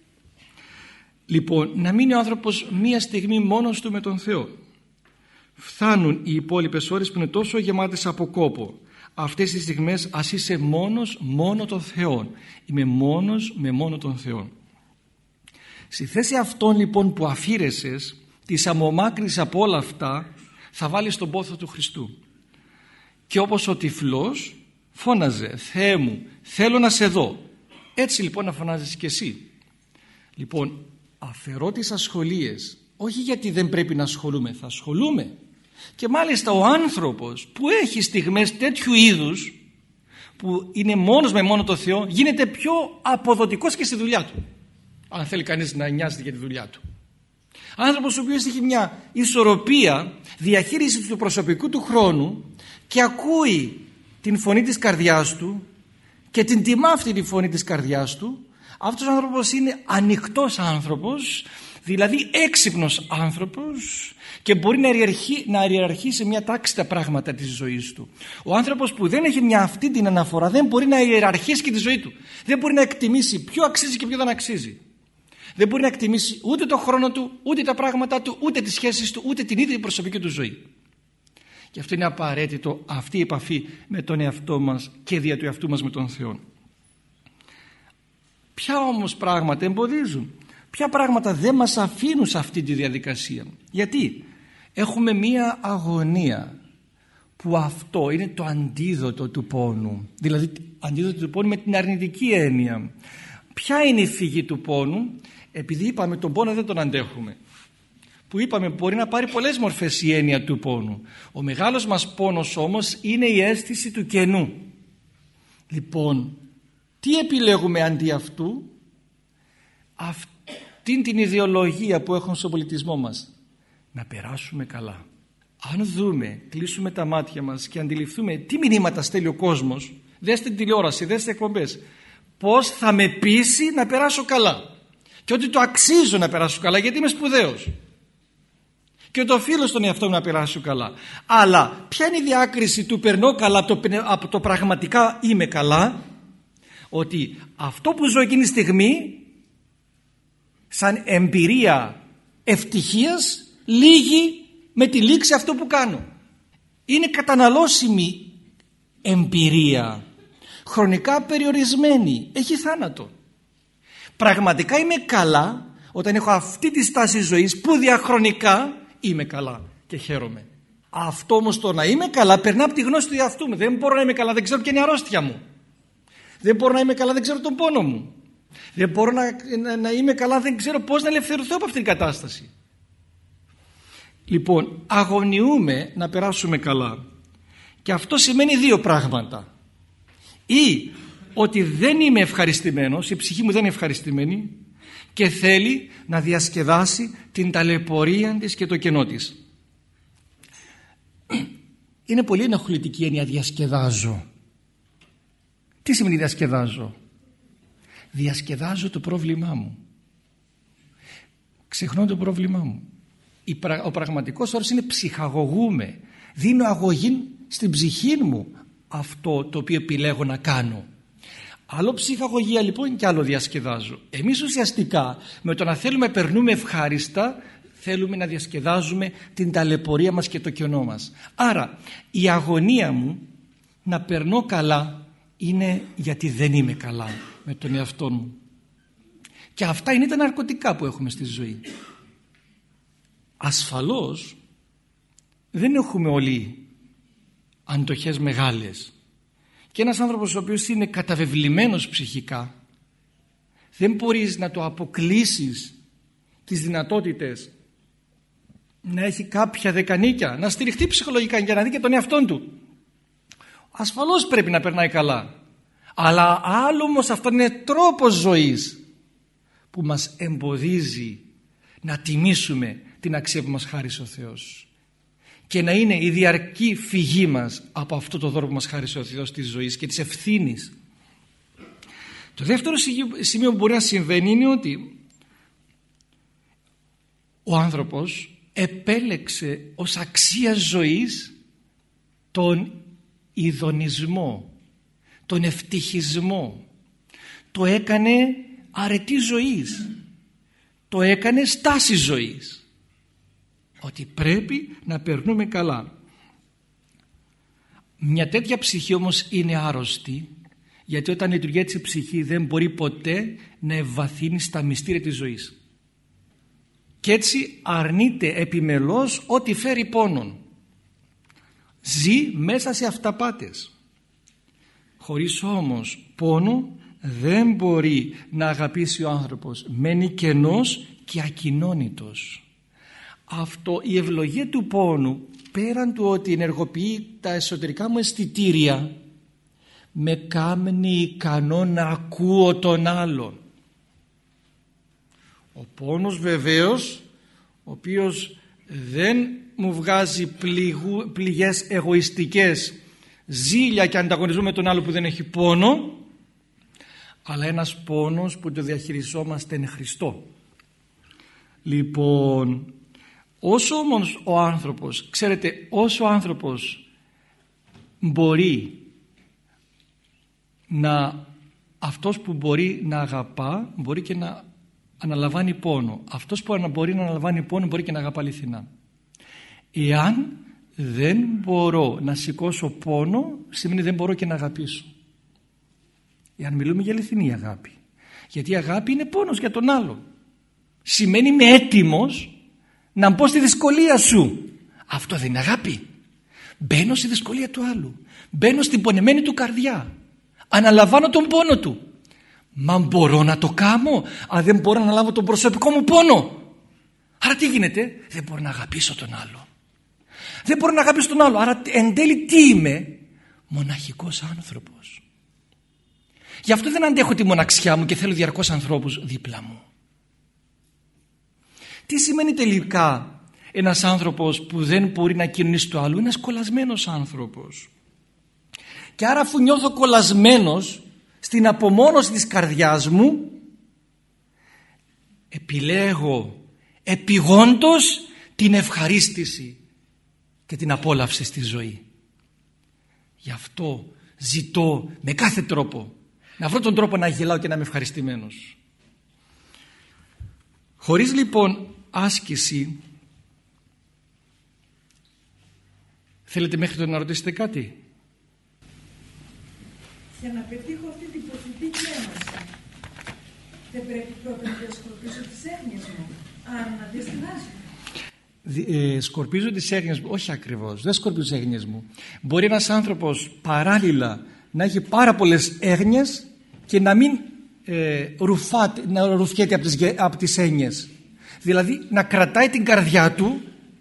Λοιπόν, να μείνει ο άνθρωπος μία στιγμή μόνος του με τον Θεό. Φτάνουν οι υπόλοιπες ώρες που είναι τόσο γεμάτες από κόπο. Αυτές τις στιγμές ας είσαι μόνος, μόνο τον Θεό. Είμαι μόνος με μόνο τον Θεό. Στη θέση αυτών λοιπόν που αφήρεσες, της αμομάκρυνσης από όλα αυτά, θα βάλεις τον πόθο του Χριστού. Και όπως ο τυφλός φώναζε, Θεέ μου, θέλω να σε δω. Έτσι λοιπόν να φωνάζεις και εσύ. Λοιπόν, αφαιρώ τις ασχολίες, όχι γιατί δεν πρέπει να ασχολούμαι, θα ασχολούμαι. Και μάλιστα ο άνθρωπος που έχει στιγμές τέτοιου είδους, που είναι μόνος με μόνο το Θεό, γίνεται πιο αποδοτικός και στη δουλειά του. Αν θέλει κανείς να νοιάζεται για τη δουλειά του. Άνθρωπος ο οποίος έχει μια ισορροπία διαχείριση του προσωπικού του χρόνου και ακούει την φωνή της καρδιάς του και την τιμά αυτή τη φωνή της καρδιάς του, αυτός ο άνθρωπος είναι ανοιχτός άνθρωπος, δηλαδή έξυπνος άνθρωπος, και μπορεί να ιεραρχεί, να ιεραρχήσει μια τάξη τα πράγματα της ζωής του. Ο άνθρωπος που δεν έχει μια αυτή την αναφορά δεν μπορεί να ιεραρχήσει και τη ζωή του. Δεν μπορεί να εκτιμήσει ποιο αξίζει και ποιο δεν αξίζει. Δεν μπορεί να εκτιμήσει ούτε το χρόνο του, ούτε τα πράγματα του, ούτε τις σχέσεις του, ούτε την ίδια την προσωπική του ζωή. Γι' αυτό είναι απαραίτητο αυτή η επαφή με τον εαυτό μας και δια του εαυτού μας με τον Θεό. Ποια όμως πράγματα εμποδίζουν, ποια πράγματα δεν μας αφήνουν σε αυτή τη διαδικασία? Γιατί έχουμε μία αγωνία που αυτό είναι το αντίδοτο του πόνου, δηλαδή αντίδοτο του πόνου με την αρνητική έννοια. Ποια είναι η φυγή του πόνου? Επειδή είπαμε τον πόνο δεν τον αντέχουμε, που είπαμε μπορεί να πάρει πολλές μορφές η έννοια του πόνου. Ο μεγάλος μας πόνος όμως είναι η αίσθηση του κενού. Λοιπόν, τι επιλέγουμε αντί αυτού? Αυτήν την ιδεολογία που έχουμε στον πολιτισμό μας, να περάσουμε καλά. Αν δούμε, κλείσουμε τα μάτια μας και αντιληφθούμε τι μηνύματα στέλνει ο κόσμος, δέστε την τηλεόραση, δέστε εκπομπές, πώς θα με πείσει να περάσω καλά και ότι το αξίζω να περάσω καλά γιατί είμαι σπουδαίος και ότι οφείλω στον εαυτό μου να περάσω καλά. Αλλά ποια είναι η διάκριση του περνώ καλά από το, από το πραγματικά είμαι καλά? Ότι αυτό που ζω εκείνη τη στιγμή σαν εμπειρία ευτυχίας λύγει με τη λήξη αυτό που κάνω. Είναι καταναλώσιμη εμπειρία, χρονικά περιορισμένη, έχει θάνατο. Πραγματικά είμαι καλά όταν έχω αυτή τη στάση ζωής που διαχρονικά είμαι καλά και χαίρομαι. Αυτό όμως το να είμαι καλά περνά από τη γνώση του εαυτού μου. Δεν μπορώ να είμαι καλά, δεν ξέρω ποια είναι η αρρώστια μου. Δεν μπορώ να είμαι καλά, δεν ξέρω τον πόνο μου. Δεν μπορώ να, να, να είμαι καλά, δεν ξέρω πώς να ελευθερωθώ από αυτήν την κατάσταση. Λοιπόν, αγωνιούμε να περάσουμε καλά. Και αυτό σημαίνει δύο πράγματα. Ή ότι δεν είμαι ευχαριστημένος, η ψυχή μου δεν είναι ευχαριστημένη και θέλει να διασκεδάσει την ταλαιπωρία της και το κενό της. Είναι πολύ ενοχλητική έννοια διασκεδάζω. Τι σημαίνει διασκεδάζω? Διασκεδάζω το πρόβλημά μου. Ξεχνώ το πρόβλημά μου. Ο πραγματικός όρος είναι ψυχαγωγούμε. Δίνω αγωγή στην ψυχή μου αυτό το οποίο επιλέγω να κάνω. Άλλο ψυχαγωγία λοιπόν και άλλο διασκεδάζω. Εμείς ουσιαστικά με το να θέλουμε περνούμε ευχάριστα, θέλουμε να διασκεδάζουμε την ταλαιπωρία μας και το κενό μας. Άρα η αγωνία μου να περνώ καλά είναι γιατί δεν είμαι καλά με τον εαυτό μου. Και αυτά είναι τα ναρκωτικά που έχουμε στη ζωή. Ασφαλώς δεν έχουμε όλοι αντοχές μεγάλες. Και ένας άνθρωπος ο οποίος είναι καταβεβλημένος ψυχικά, δεν μπορείς να το αποκλείσεις τις δυνατότητες να έχει κάποια δεκανίκια, να στηριχτεί ψυχολογικά για να δει και τον εαυτόν του. Ασφαλώς πρέπει να περνάει καλά. Αλλά άλλο όμως αυτό είναι τρόπος ζωής που μας εμποδίζει να τιμήσουμε την αξία που μας χάρισε ο Θεός και να είναι η διαρκή φυγή μας από αυτό το δώρο που μας χάρισε ο Θεός της ζωής και της ευθύνης. Το δεύτερο σημείο που μπορεί να συμβαίνει είναι ότι ο άνθρωπος επέλεξε ως αξία ζωής τον ειδονισμό, τον ευτυχισμό. Το έκανε αρετή ζωής, το έκανε στάση ζωής, ότι πρέπει να περνούμε καλά. Μια τέτοια ψυχή όμως είναι άρρωστη, γιατί όταν λειτουργεί έτσι η ψυχή δεν μπορεί ποτέ να ευβαθύνει στα μυστήρια της ζωής και έτσι αρνείται επιμελώς ό,τι φέρει πόνον. Ζει μέσα σε αυταπάτες. Χωρίς όμως πόνο δεν μπορεί να αγαπήσει ο άνθρωπος. Μένει κενός και ακοινώνητος. Αυτό, η ευλογία του πόνου, πέραν του ότι ενεργοποιεί τα εσωτερικά μου αισθητήρια, με κάνει ικανό να ακούω τον άλλον. Ο πόνος βεβαίως, ο οποίος δεν μου βγάζει πληγού, πληγές εγωιστικές, ζήλια και ανταγωνισμό με τον άλλο που δεν έχει πόνο, αλλά ένας πόνος που το διαχειριζόμαστε εν Χριστώ. Λοιπόν, όσο όμως ο άνθρωπος, ξέρετε, όσο ο άνθρωπος μπορεί να, αυτός που μπορεί να αγαπά, μπορεί και να αναλαμβάνει πόνο. Αυτός που μπορεί να αναλαμβάνει πόνο μπορεί και να αγαπά αληθινά. Εάν δεν μπορώ να σηκώσω πόνο, σημαίνει δεν μπορώ και να αγαπήσω. Εάν μιλούμε για αληθινή αγάπη. Γιατί η αγάπη είναι πόνος για τον άλλο. Σημαίνει είμαι έτοιμος να μπω στη δυσκολία σου. Αυτό δεν είναι αγάπη. Μπαίνω στη δυσκολία του άλλου. Μπαίνω στην πονεμένη του καρδιά. Αναλαμβάνω τον πόνο του. Μα μπορώ να το κάνω αν δεν μπορώ να αναλάβω τον προσωπικό μου πόνο? Άρα τι γίνεται? Δεν μπορώ να αγαπήσω τον άλλο. Δεν μπορώ να αγαπήσω τον άλλο. Άρα εν τέλει τι είμαι? Μοναχικός άνθρωπος. Γι' αυτό δεν αντέχω τη μοναξιά μου και θέλω διαρκώς ανθρώπους δίπλα μου. Τι σημαίνει τελικά ένας άνθρωπος που δεν μπορεί να κοινωνήσει το άλλο? Είναι ένας κολλασμένος άνθρωπος. Και άρα αφού νιώθω κολλασμένος στην απομόνωση της καρδιάς μου, επιλέγω επιγόντως την ευχαρίστηση και την απόλαυση στη ζωή. Γι' αυτό ζητώ με κάθε τρόπο να βρω τον τρόπο να γελάω και να είμαι ευχαριστημένος. Χωρίς λοιπόν άσκηση, θέλετε μέχρι τώρα να ρωτήσετε κάτι? Για να πετύχω αυτή την προσωπική ένωση, δεν πρέπει πρώτα να σκορπίσω τις έγνοιες μου, αν αντιστοιχάζει. Ε, σκορπίζω τις έγνοιες μου, όχι ακριβώς, δεν σκορπίζω τις έγνοιες μου. Μπορεί ένας άνθρωπος παράλληλα να έχει πάρα πολλές έγνοιες και να μην ε, ρουφάται, να ρουφιέται από τις, από τις έννοιες. Δηλαδή να κρατάει την καρδιά του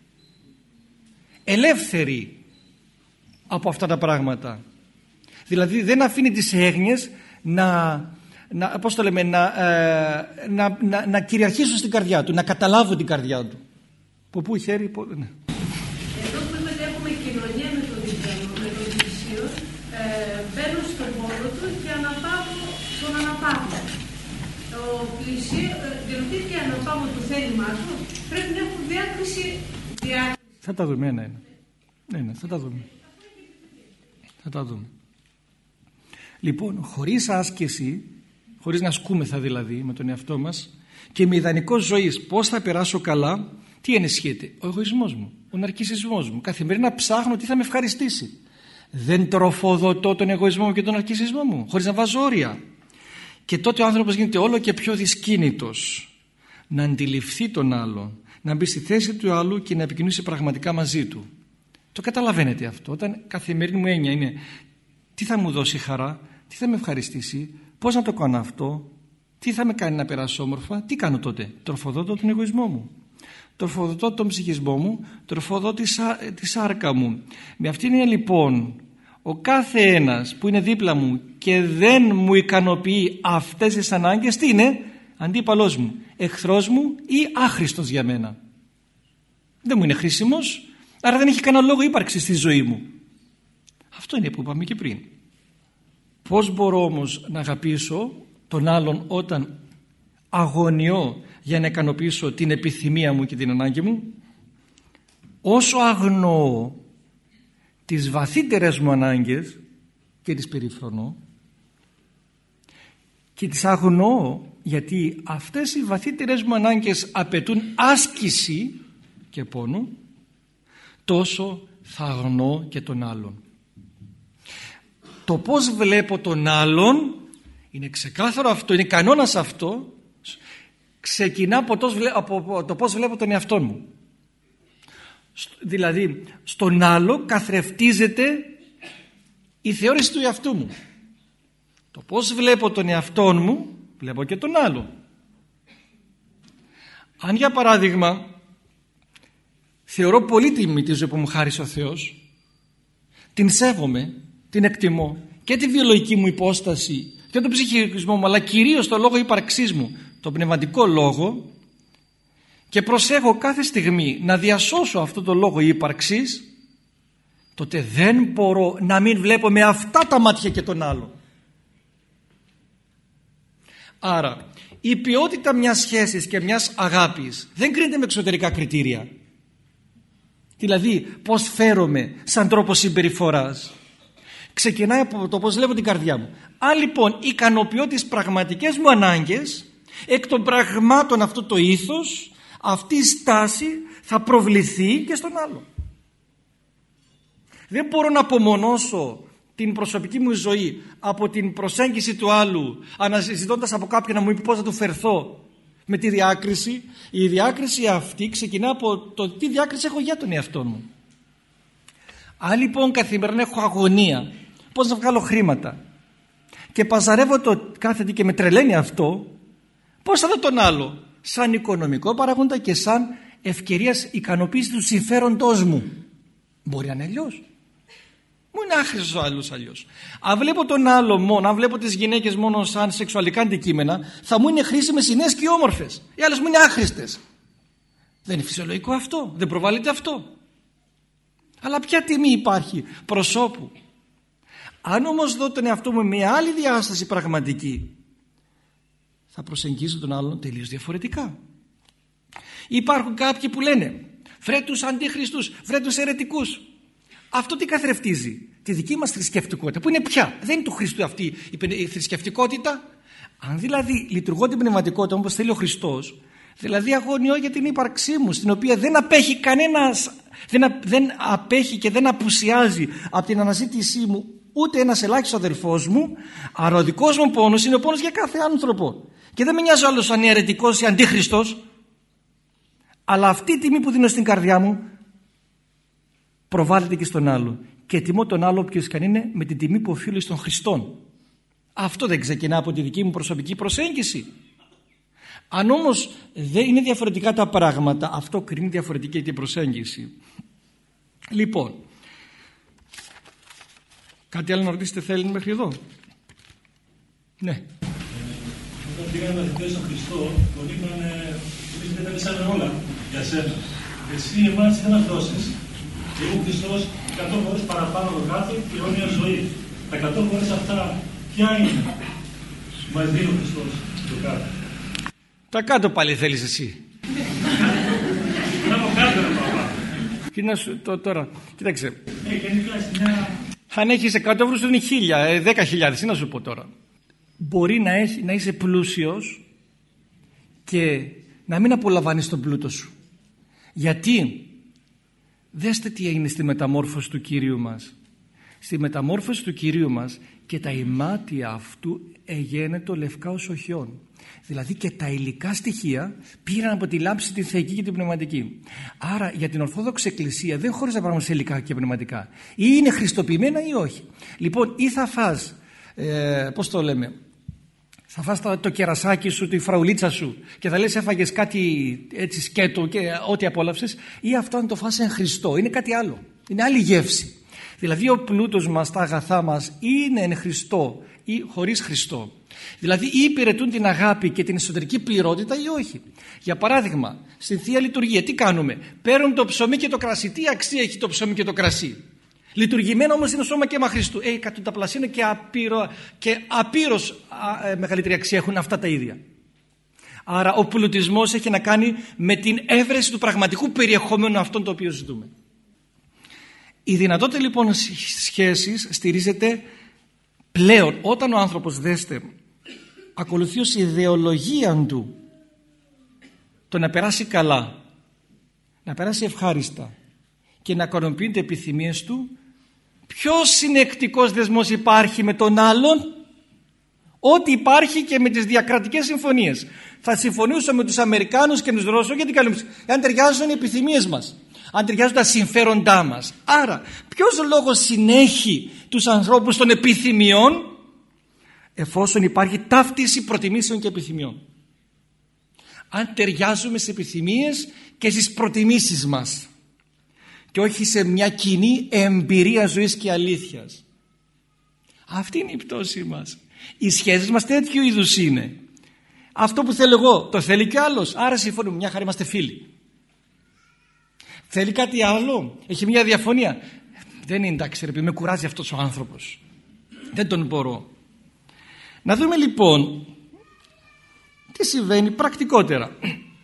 ελεύθερη από αυτά τα πράγματα. Δηλαδή δεν αφήνει τις έγνοιες να, να, πώς το λέμε, να, ε, να, να, να κυριαρχήσουν στην καρδιά του, να καταλάβουν την καρδιά του. Από πού χέρι, πο, ναι. Εδώ που έχουμε κοινωνία με τον διπλανό, με τον πλησίο, ε, μπαίνω στον πόνο του και αναπαύω τον αναπαύω. Το πλησίο, δηλαδή και αναπαύω το θέλημά του, πρέπει να έχουν διάκριση. διάκριση. Θα τα δούμε, ένα, ένα. Ναι, ναι, θα τα δούμε. Θα τα δούμε. Λοιπόν, χωρίς άσκηση, χωρίς να ασκούμεθα δηλαδή με τον εαυτό μας και με ιδανικό ζωής πώς θα περάσω καλά, τι ενισχύεται? Ο εγωισμός μου, ο ναρκισσισμός μου. Καθημερινά ψάχνω τι θα με ευχαριστήσει. Δεν τροφοδοτώ τον εγωισμό μου και τον ναρκισσισμό μου, χωρίς να βάζω όρια. Και τότε ο άνθρωπος γίνεται όλο και πιο δυσκίνητος να αντιληφθεί τον άλλον, να μπει στη θέση του άλλου και να επικοινωνήσει πραγματικά μαζί του. Το καταλαβαίνετε αυτό? Όταν καθημερινή μου έννοια είναι τι θα μου δώσει χαρά, τι θα με ευχαριστήσει, πώς να το κάνω αυτό, τι θα με κάνει να περάσω όμορφα, τι κάνω τότε? Τροφοδοτώ τον εγωισμό μου, τροφοδοτώ τον ψυχισμό μου, τροφοδοτώ τη, σά, τη σάρκα μου. Με αυτήν είναι λοιπόν ο κάθε ένας που είναι δίπλα μου και δεν μου ικανοποιεί αυτές τις ανάγκες, τι είναι? Αντίπαλός μου, εχθρός μου ή άχρηστος για μένα. Δεν μου είναι χρήσιμος, άρα δεν έχει κανένα λόγο ύπαρξη στη ζωή μου. Αυτό είναι που είπαμε και πριν. Πώς μπορώ όμως να αγαπήσω τον άλλον όταν αγωνιώ για να ικανοποιήσω την επιθυμία μου και την ανάγκη μου? Όσο αγνοώ τις βαθύτερες μου ανάγκες και τις περιφρονώ, και τις αγνοώ γιατί αυτές οι βαθύτερες μου ανάγκες απαιτούν άσκηση και πόνο, τόσο θα αγνοώ και τον άλλον. Το πώς βλέπω τον άλλον είναι ξεκάθαρο αυτό, είναι κανόνας αυτό, ξεκινά από το, από το πώς βλέπω τον εαυτό μου. Δηλαδή στον άλλο καθρεφτίζεται η θεώρηση του εαυτού μου. Το πώς βλέπω τον εαυτό μου βλέπω και τον άλλο. Αν για παράδειγμα θεωρώ πολύτιμη τη ζωή που μου χάρισε ο Θεός, την σέβομαι, την εκτιμώ και τη βιολογική μου υπόσταση και τον ψυχισμό μου, αλλά κυρίως το λόγο ύπαρξής μου, το πνευματικό λόγο, και προσέχω κάθε στιγμή να διασώσω αυτό το λόγο ύπαρξης, τότε δεν μπορώ να μην βλέπω με αυτά τα μάτια και τον άλλο. Άρα η ποιότητα μιας σχέσης και μιας αγάπης δεν κρίνεται με εξωτερικά κριτήρια. Δηλαδή πώς φέρομαι σαν τρόπο συμπεριφοράς. Ξεκινάει από το πώς βλέπω την καρδιά μου. Αν λοιπόν ικανοποιώ τις πραγματικές μου ανάγκες, εκ των πραγμάτων αυτό το ήθος, αυτή η στάση θα προβληθεί και στον άλλο. Δεν μπορώ να απομονώσω την προσωπική μου ζωή από την προσέγγιση του άλλου, αναζητώντας από κάποιον να μου πει πώς θα του φερθώ με τη διάκριση. Η διάκριση αυτή ξεκινά από το τι διάκριση έχω για τον εαυτό μου. Αν λοιπόν καθημερινά έχω αγωνία πώς να βγάλω χρήματα και παζαρεύω το κάθε τι και με τρελαίνει αυτό, πώς θα δω τον άλλο? Σαν οικονομικό παράγοντα και σαν ευκαιρίας ικανοποίηση του συμφέροντός μου. Μπορεί να είναι αλλιώς. Μου είναι άχρηστος ο άλλος αλλιώς. Αν βλέπω τον άλλο μόνο, αν βλέπω τις γυναίκες μόνο σαν σεξουαλικά αντικείμενα, θα μου είναι χρήσιμες οι νέες και οι όμορφες. Οι άλλες μου είναι άχρηστες. Δεν είναι φυσιολογικό αυτό, δεν προβάλλεται αυτό. Αλλά ποια τιμή υπάρχει προσώπου? Αν όμως δω τον εαυτό μου με άλλη διάσταση πραγματική, θα προσεγγίζω τον άλλον τελείως διαφορετικά. Υπάρχουν κάποιοι που λένε βρε τους αντίχριστους, βρε τους αιρετικούς. Αυτό τι καθρεφτίζει? Τη δική μας θρησκευτικότητα που είναι πια, δεν είναι του Χριστού αυτή η θρησκευτικότητα. Αν δηλαδή λειτουργώ την πνευματικότητα όπως θέλει ο Χριστός, δηλαδή αγωνιώ για την ύπαρξή μου, στην οποία δεν απέχει κανένας, δεν, α, δεν απέχει και δεν απουσιάζει από την αναζήτησή μου ούτε ένας ελάχιστος αδελφός μου, άρα ο δικός μου πόνος είναι ο πόνος για κάθε άνθρωπο. Και δεν με νοιάζει ο άλλος αν είναι αιρετικός ή αντίχριστος, αλλά αυτή η τιμή που δίνω στην καρδιά μου προβάλλεται και στον άλλο. Και τιμώ τον άλλο όποιος και αν είναι με την τιμή που οφείλω στον Χριστόν. Αυτό δεν ξεκινά από τη δική μου προσωπική προσέγγιση. Αν όμως δεν είναι διαφορετικά τα πράγματα, αυτό κρίνει διαφορετική την προσέγγιση. Λοιπόν, κάτι άλλο να ρωτήσετε θέλει μέχρι εδώ? Ναι. Όταν πήγαμε μαθητές στον Χριστό, τον είπανε, εμείς δεν τα λύσαμε όλα για σένα. Εσύ εμάς δεν μας δώσεις. Και ο Χριστός εκατό φορές παραπάνω το κάθε και αιώνια ζωή. Τα εκατό φορές αυτά ποια είναι που μας δίνει ο Χριστός το κάθε? Τα κάτω πάλι θέλεις εσύ. Να πω κάτω να πάω. Τι να σου το, τώρα, κοίταξε. Ε, γενικά στην μια... Αν έχεις εκατό ευρώ είναι χίλια, ε, δέκα χιλιάδες, τι να σου πω τώρα. Μπορεί να, έχει, να είσαι πλούσιος και να μην απολαμβάνεις τον πλούτο σου. Γιατί? Δέστε τι έγινε στη μεταμόρφωση του Κυρίου μας. Στη μεταμόρφωση του Κυρίου μας και τα ημάτια αυτού εγένετο λευκά ως ο χιόν. Δηλαδή και τα υλικά στοιχεία πήραν από τη λάμψη την θεϊκή και την πνευματική. Άρα για την Ορθόδοξη Εκκλησία δεν χωρίζει τα πράγματα σε υλικά και πνευματικά. Ή είναι χριστοποιημένα ή όχι. Λοιπόν, ή θα φας, ε, πώς το λέμε, θα φας το, το κερασάκι σου, τη φραουλίτσα σου και θα λες έφαγες κάτι έτσι σκέτο και ό,τι απόλαυσες, ή αυτό αν το φας εν Χριστώ. Είναι κάτι άλλο. Είναι άλλη γεύση. Δηλαδή ο πλούτος μας, τα αγαθά μας είναι εν Χριστώ ή χωρίς Χριστό. Δηλαδή ή υπηρετούν την αγάπη και την εσωτερική πληρότητα ή όχι. Για παράδειγμα, στην Θεία Λειτουργία τι κάνουμε? Παίρνουν το ψωμί και το κρασί. Τι αξία έχει το ψωμί και το κρασί? Λειτουργημένο όμως είναι σώμα και αίμα Χριστού. Ε, εκατονταπλασία είναι και, απείρο, και απείρως α, ε, μεγαλύτερη αξία έχουν αυτά τα ίδια. Άρα ο πλουτισμός έχει να κάνει με την έβρεση του πραγματικού περιεχομένου αυτών το οποίο ζητούμε. Η δυνατότητα λοιπόν σχέσης στηρίζεται πλέον όταν ο άνθρωπος, δέστε, ακολουθεί ως ιδεολογία του το να περάσει καλά, να περάσει ευχάριστα και να ικανοποιούνται επιθυμίες του. Ποιος συνεκτικός δεσμός υπάρχει με τον άλλον? Ό,τι υπάρχει και με τις διακρατικές συμφωνίες. Θα συμφωνήσω με τους Αμερικάνους και με τους Ρώσους γιατί καλούμε, αν ταιριάζουν οι επιθυμίες μας, αν ταιριάζουν τα συμφέροντά μας. Άρα ποιος λόγος συνέχει τους ανθρώπους των επιθυμιών? Εφόσον υπάρχει ταύτιση προτιμήσεων και επιθυμιών. Αν ταιριάζουμε στις επιθυμίες και στις προτιμήσεις μας και όχι σε μια κοινή εμπειρία ζωής και αλήθειας. Αυτή είναι η πτώση μας. Οι σχέσεις μας τέτοιου είδους είναι. Αυτό που θέλω εγώ το θέλει κι άλλος, άρα συμφωνούμε, μια χαρά είμαστε φίλοι. Θέλει κάτι άλλο, έχει μια διαφωνία, δεν είναι εντάξει ρε, με κουράζει αυτός ο άνθρωπος, δεν τον μπορώ. Να δούμε λοιπόν τι συμβαίνει πρακτικότερα.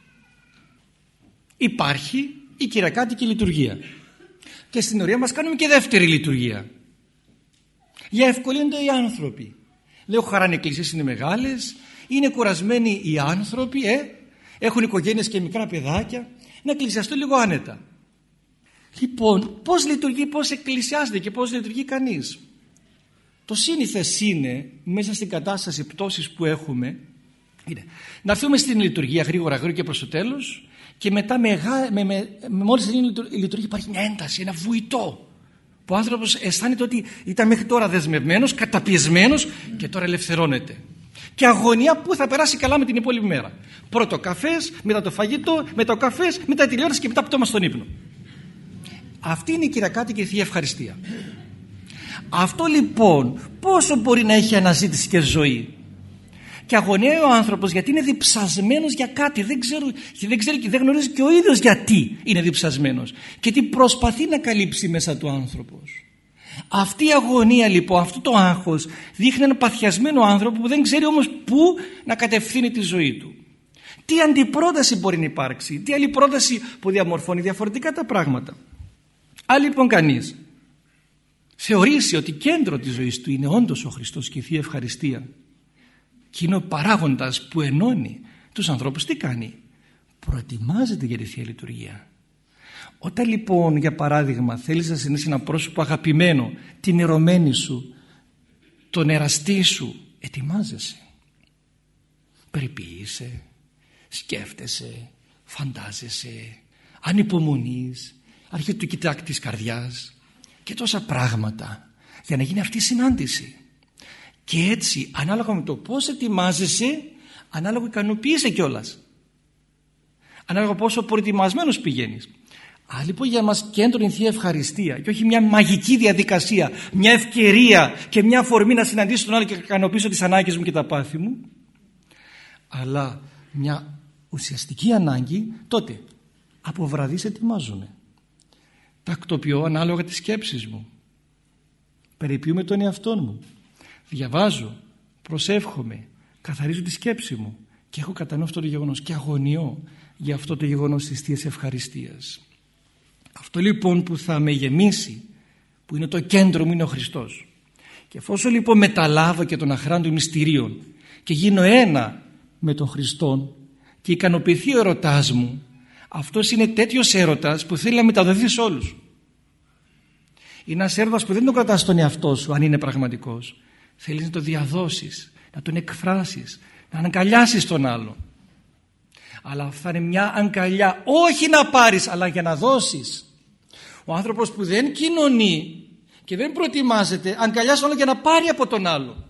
Υπάρχει η κυριακάτικη λειτουργία και στην ορία μας κάνουμε και δεύτερη λειτουργία για ευκολύνονται οι άνθρωποι. Λέω χαρά, οι εκκλησίες είναι μεγάλες, είναι κουρασμένοι οι άνθρωποι, ε, έχουν οικογένειες και μικρά παιδάκια, να εκκλησιαστούν λίγο άνετα. Λοιπόν, πώς λειτουργεί, πώς εκκλησιάζεται και πώς λειτουργεί κανείς? Το σύνηθες είναι μέσα στην κατάσταση πτώσης που έχουμε είναι, να έρθουμε στην λειτουργία γρήγορα γρήγορα και προς το τέλος και μετά με, με, με, με, μόλις γίνει η λειτουργία υπάρχει μια ένταση, ένα βουητό που ο άνθρωπος αισθάνεται ότι ήταν μέχρι τώρα δεσμευμένος, καταπιεσμένος και τώρα ελευθερώνεται. Και αγωνία που θα περάσει καλά με την υπόλοιπη μέρα. Πρώτο καφές, μετά το φαγητό, μετά ο καφές, μετά η τηλεόραση και μετά πτώμα στον ύπνο. Αυτή είναι η κυριακάτικη Θεία Ευχαριστία. Αυτό λοιπόν πόσο μπορεί να έχει αναζήτηση και ζωή? Και αγωνιάει ο άνθρωπος γιατί είναι διψασμένος για κάτι, δεν, ξέρω, δεν ξέρει και δεν γνωρίζει και ο ίδιος γιατί είναι διψασμένος και τι προσπαθεί να καλύψει μέσα του άνθρωπος. Αυτή η αγωνία λοιπόν, αυτό το άγχος δείχνει έναν παθιασμένο άνθρωπο που δεν ξέρει όμως πού να κατευθύνει τη ζωή του. Τι αντιπρόταση μπορεί να υπάρξει, τι άλλη πρόταση που διαμορφώνει διαφορετικά τα πράγματα. Αν λοιπόν κανείς θεωρήσει ότι κέντρο της ζωής του είναι όντως ο Χριστός και η Θεία Ευχαριστία και είναι ο παράγοντας που ενώνει τους ανθρώπους, τι κάνει? Προετοιμάζεται για τη Θεία Λειτουργία. Όταν λοιπόν για παράδειγμα θέλεις να συνήσεις ένα πρόσωπο αγαπημένο, την ερωμένη σου, τον εραστή σου, ετοιμάζεσαι. περιποιείσαι, σκέφτεσαι, φαντάζεσαι, ανυπομονείς, αρχίζει του κοιτάκ της καρδιάς και τόσα πράγματα για να γίνει αυτή η συνάντηση. Και έτσι, ανάλογα με το πώς ετοιμάζεσαι, ανάλογα ικανοποιείσαι κιόλας. Ανάλογα πόσο προετοιμασμένος πηγαίνεις. Α, λοιπόν, για μας κέντρο είναι Θεία Ευχαριστία και όχι μια μαγική διαδικασία, μια ευκαιρία και μια αφορμή να συναντήσω τον άλλο και να ικανοποιήσω τις ανάγκες μου και τα πάθη μου, αλλά μια ουσιαστική ανάγκη. Τότε από βραδείς ετοιμάζομαι, τακτοποιώ ανάλογα τις σκέψεις μου, περιποιούμε τον εαυτό μου, διαβάζω, προσεύχομαι, καθαρίζω τη σκέψη μου και έχω κατά νου αυτό το γεγονός και αγωνιώ για αυτό το γεγονός της Θείας Ευχαριστίας. Αυτό λοιπόν που θα με γεμίσει, που είναι το κέντρο μου, είναι ο Χριστός. Και εφόσον λοιπόν μεταλάβω και τον αχράντο μυστηρίων και γίνω ένα με τον Χριστόν και ικανοποιηθεί ο ερωτάς μου, αυτός είναι τέτοιος έρωτας που θέλει να μεταδοθεί σε όλους. Είναι ένας έρωτας που δεν τον κρατάς στον εαυτό σου, αν είναι πραγματικός. Θέλεις να το διαδώσεις, να τον εκφράσεις, να αγκαλιάσεις τον άλλο. Αλλά θα είναι μια αγκαλιά όχι να πάρεις, αλλά για να δώσεις. Ο άνθρωπος που δεν κοινωνεί και δεν προετοιμάζεται, αγκαλιάζει όλο για να πάρει από τον άλλο.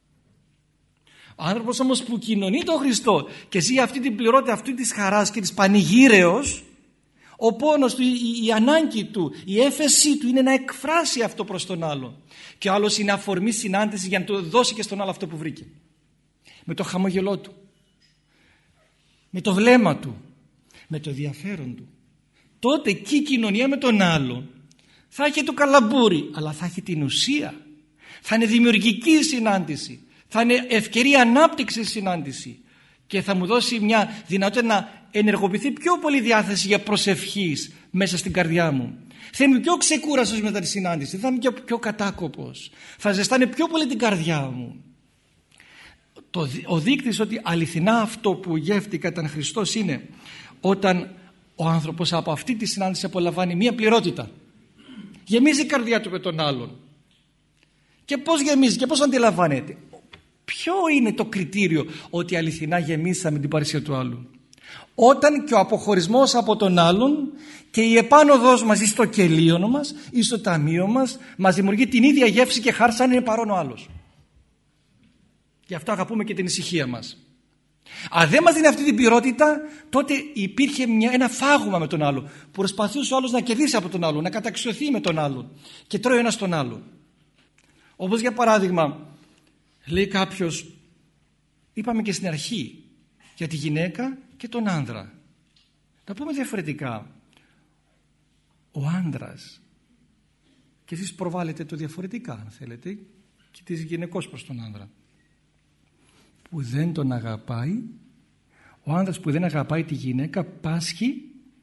Ο άνθρωπος όμως που κοινωνεί τον Χριστό και ζει αυτή την πληρότητα αυτή της χαράς και της πανηγύρεως, ο πόνος του, η, η ανάγκη του, η έφεσή του είναι να εκφράσει αυτό προς τον άλλο. Και ο άλλος είναι αφορμή συνάντηση για να το δώσει και στον άλλο αυτό που βρήκε. Με το χαμογελό του, με το βλέμμα του, με το ενδιαφέρον του. Τότε εκεί η κοινωνία με τον άλλο θα έχει το καλαμπούρι, αλλά θα έχει την ουσία. Θα είναι δημιουργική η συνάντηση. Θα είναι ευκαιρία ανάπτυξης συνάντηση. Και θα μου δώσει μια δυνατότητα να ενεργοποιηθεί πιο πολύ διάθεση για προσευχής μέσα στην καρδιά μου. Θα είμαι πιο ξεκούραστος μετά τη συνάντηση. Θα είμαι πιο, πιο κατάκοπος. Θα ζεστάνε πιο πολύ την καρδιά μου. Το, ο δείκτης ότι αληθινά αυτό που γεύτηκα ήταν Χριστός είναι όταν ο άνθρωπος από αυτή τη συνάντηση απολαμβάνει μία πληρότητα. Γεμίζει η καρδιά του με τον άλλον. Και πώς γεμίζει και πώς αντιλαμβάνεται. Ποιο είναι το κριτήριο ότι αληθινά γεμίσαμε την παρουσία του άλλου? Όταν και ο αποχωρισμός από τον άλλον και η επάνωδος μας ή στο κελίον μας ή στο ταμείο μας μας δημιουργεί την ίδια γεύση και χάρη σαν είναι παρόν ο άλλος. Γι' αυτό αγαπούμε και την ησυχία μας. Αν δεν μας δίνει αυτή την πυρότητα, τότε υπήρχε μια, ένα φάγωμα με τον άλλο που προσπαθούσε ο άλλος να κερδίσει από τον άλλο, να καταξιωθεί με τον άλλο και τρώει ένας τον άλλο. Όπως για παράδειγμα λέει κάποιος, είπαμε και στην αρχή για τη γυναίκα και τον άνδρα. Να πούμε διαφορετικά. Ο άνδρας, και εσείς προβάλλετε το διαφορετικά αν θέλετε, και της γυναικός προς τον άνδρα, που δεν τον αγαπάει, ο άνδρας που δεν αγαπάει τη γυναίκα πάσχει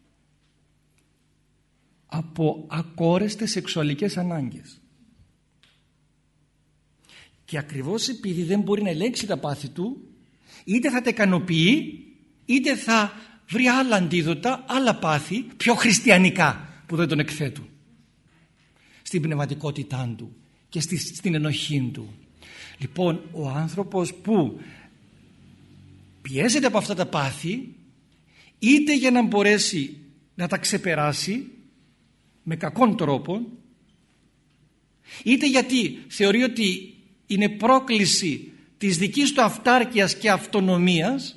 από ακόρεστες σεξουαλικές ανάγκες. Και ακριβώς επειδή δεν μπορεί να ελέγξει τα πάθη του, είτε θα τα ικανοποιεί, είτε θα βρει άλλα αντίδοτα, άλλα πάθη, πιο χριστιανικά, που δεν τον εκθέτουν στην πνευματικότητά του και στη, στην ενοχή του. Λοιπόν, ο άνθρωπος που πιέζεται από αυτά τα πάθη, είτε για να μπορέσει να τα ξεπεράσει με κακόν τρόπο, είτε γιατί θεωρεί ότι είναι πρόκληση της δικής του αυτάρκειας και αυτονομίας,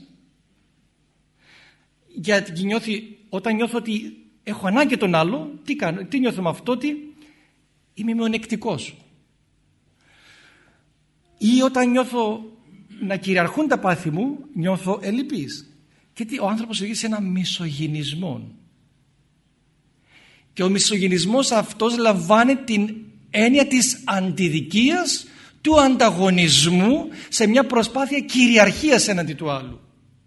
γιατί νιώθει, όταν νιώθω ότι έχω ανάγκη τον άλλο, τι κάνω, τι νιώθω με αυτό, ότι είμαι μειονεκτικός. Ή όταν νιώθω να κυριαρχούν τα πάθη μου, νιώθω ελλειπής. Και τι, ο άνθρωπος οδηγεί σε ένα μισογυνισμό. Και ο μισογυνισμός αυτός λαμβάνει την έννοια της αντιδικίας, του ανταγωνισμού σε μια προσπάθεια κυριαρχίας έναντι του άλλου.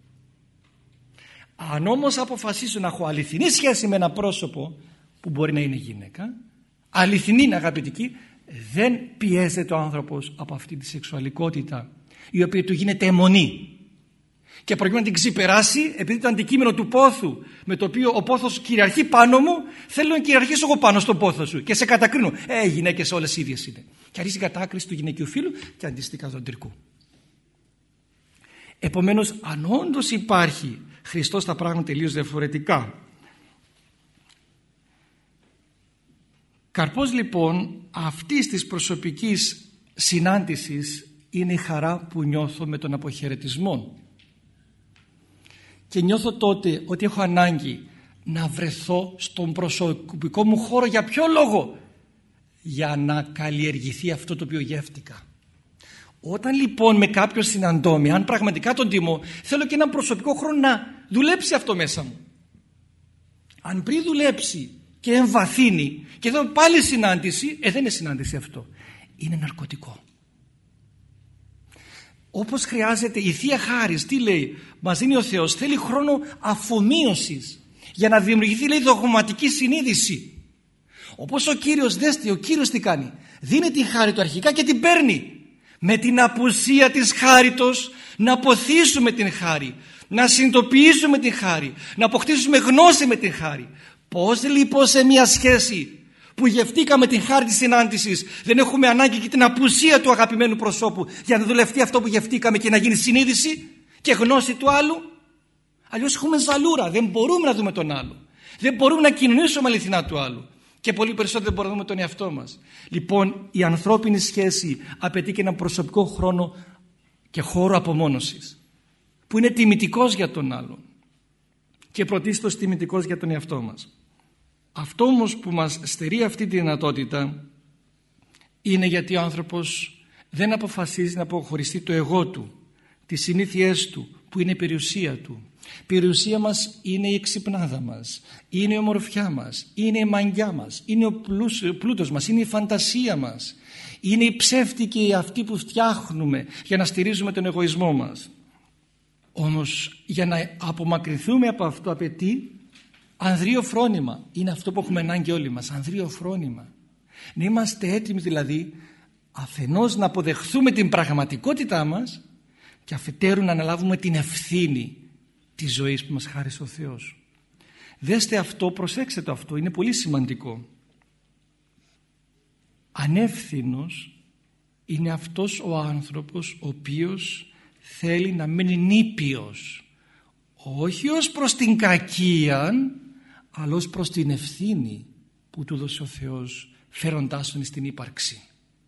Αν όμως αποφασίσω να έχω αληθινή σχέση με ένα πρόσωπο που μπορεί να είναι γυναίκα, αληθινή, αγαπητική, δεν πιέζεται ο άνθρωπος από αυτή τη σεξουαλικότητα η οποία του γίνεται αιμονή, και προκειμένου να την ξεπεράσει, επειδή το αντικείμενο του πόθου με το οποίο ο πόθος κυριαρχεί πάνω μου, θέλω να κυριαρχήσω εγώ πάνω στον πόθο σου και σε κατακρίνω. Ε, οι γυναίκες όλες ίδιες είναι. Και αρχίζει η κατάκριση του γυναικείου φύλου και αντίστοιχα του αντρικού. Επομένως, αν όντως υπάρχει Χριστός, τα πράγματα τελείως διαφορετικά. Καρπός λοιπόν αυτής της προσωπικής συνάντησης είναι η χαρά που νιώθω με τον αποχαιρετισμό. Και νιώθω τότε ότι έχω ανάγκη να βρεθώ στον προσωπικό μου χώρο. Για ποιο λόγο? Για να καλλιεργηθεί αυτό το οποίο γεύτηκα. Όταν λοιπόν με κάποιον συναντώ, αν πραγματικά τον τιμώ, θέλω και έναν προσωπικό χρόνο να δουλέψει αυτό μέσα μου. Αν πριν δουλέψει και εμβαθύνει και εδώ πάλι συνάντηση, ε, δεν είναι συνάντηση αυτό, είναι ναρκωτικό. Όπως χρειάζεται η Θεία Χάρις, τι λέει, μας δίνει ο Θεός, θέλει χρόνο αφομοίωσης για να δημιουργηθεί, λέει, δογματική συνείδηση. Όπως ο Κύριος, δέστε, ο Κύριος τι κάνει, δίνει τη χάρη του αρχικά και την παίρνει. Με την απουσία της χάριτος να αποθήσουμε την χάρη, να συνειδητοποιήσουμε την χάρη, να αποκτήσουμε γνώση με την χάρη. Πώς λοιπόν σε μια σχέση που γευτήκαμε την χάρη της συνάντησης δεν έχουμε ανάγκη και την απουσία του αγαπημένου προσώπου για να δουλευτεί αυτό που γευτήκαμε και να γίνει συνείδηση και γνώση του άλλου? Αλλιώς έχουμε ζαλούρα, δεν μπορούμε να δούμε τον άλλο, δεν μπορούμε να κοινωνήσουμε αληθινά του άλλου. Και πολύ περισσότερο δεν μπορούμε να δούμε τον εαυτό μας. Λοιπόν, η ανθρώπινη σχέση απαιτεί και έναν προσωπικό χρόνο και χώρο απομόνωσης, που είναι τιμητικός για τον άλλον και πρωτίστως τιμητικός για τον εαυτό μας. Αυτό όμως που μας στερεί αυτή τη δυνατότητα είναι γιατί ο άνθρωπος δεν αποφασίζει να αποχωριστεί το εγώ του, τις συνήθειές του, που είναι η περιουσία του. Η περιουσία μας είναι η εξυπνάδα μας, είναι η ομορφιά μας, είναι η μαγιά μας, είναι ο πλούτος μας, είναι η φαντασία μας, είναι οι ψεύτικοι αυτοί που φτιάχνουμε για να στηρίζουμε τον εγωισμό μας. Όμως για να απομακρυνθούμε από αυτό απαιτεί ανδρείο φρόνημα. Είναι αυτό που έχουμε ανάγκη όλοι μας, ανδρείο φρόνημα. Να είμαστε έτοιμοι δηλαδή αφενός να αποδεχθούμε την πραγματικότητά μας και αφετέρου να αναλάβουμε την ευθύνη της ζωής που μας χάρισε ο Θεός. Δέστε αυτό, προσέξτε το αυτό, είναι πολύ σημαντικό. Ανεύθυνος είναι αυτός ο άνθρωπος ο οποίος θέλει να μείνει νήπιος, όχι ως προς την κακία, αλλά ως προς την ευθύνη που του δώσε ο Θεός φέροντάς τον στην ύπαρξη.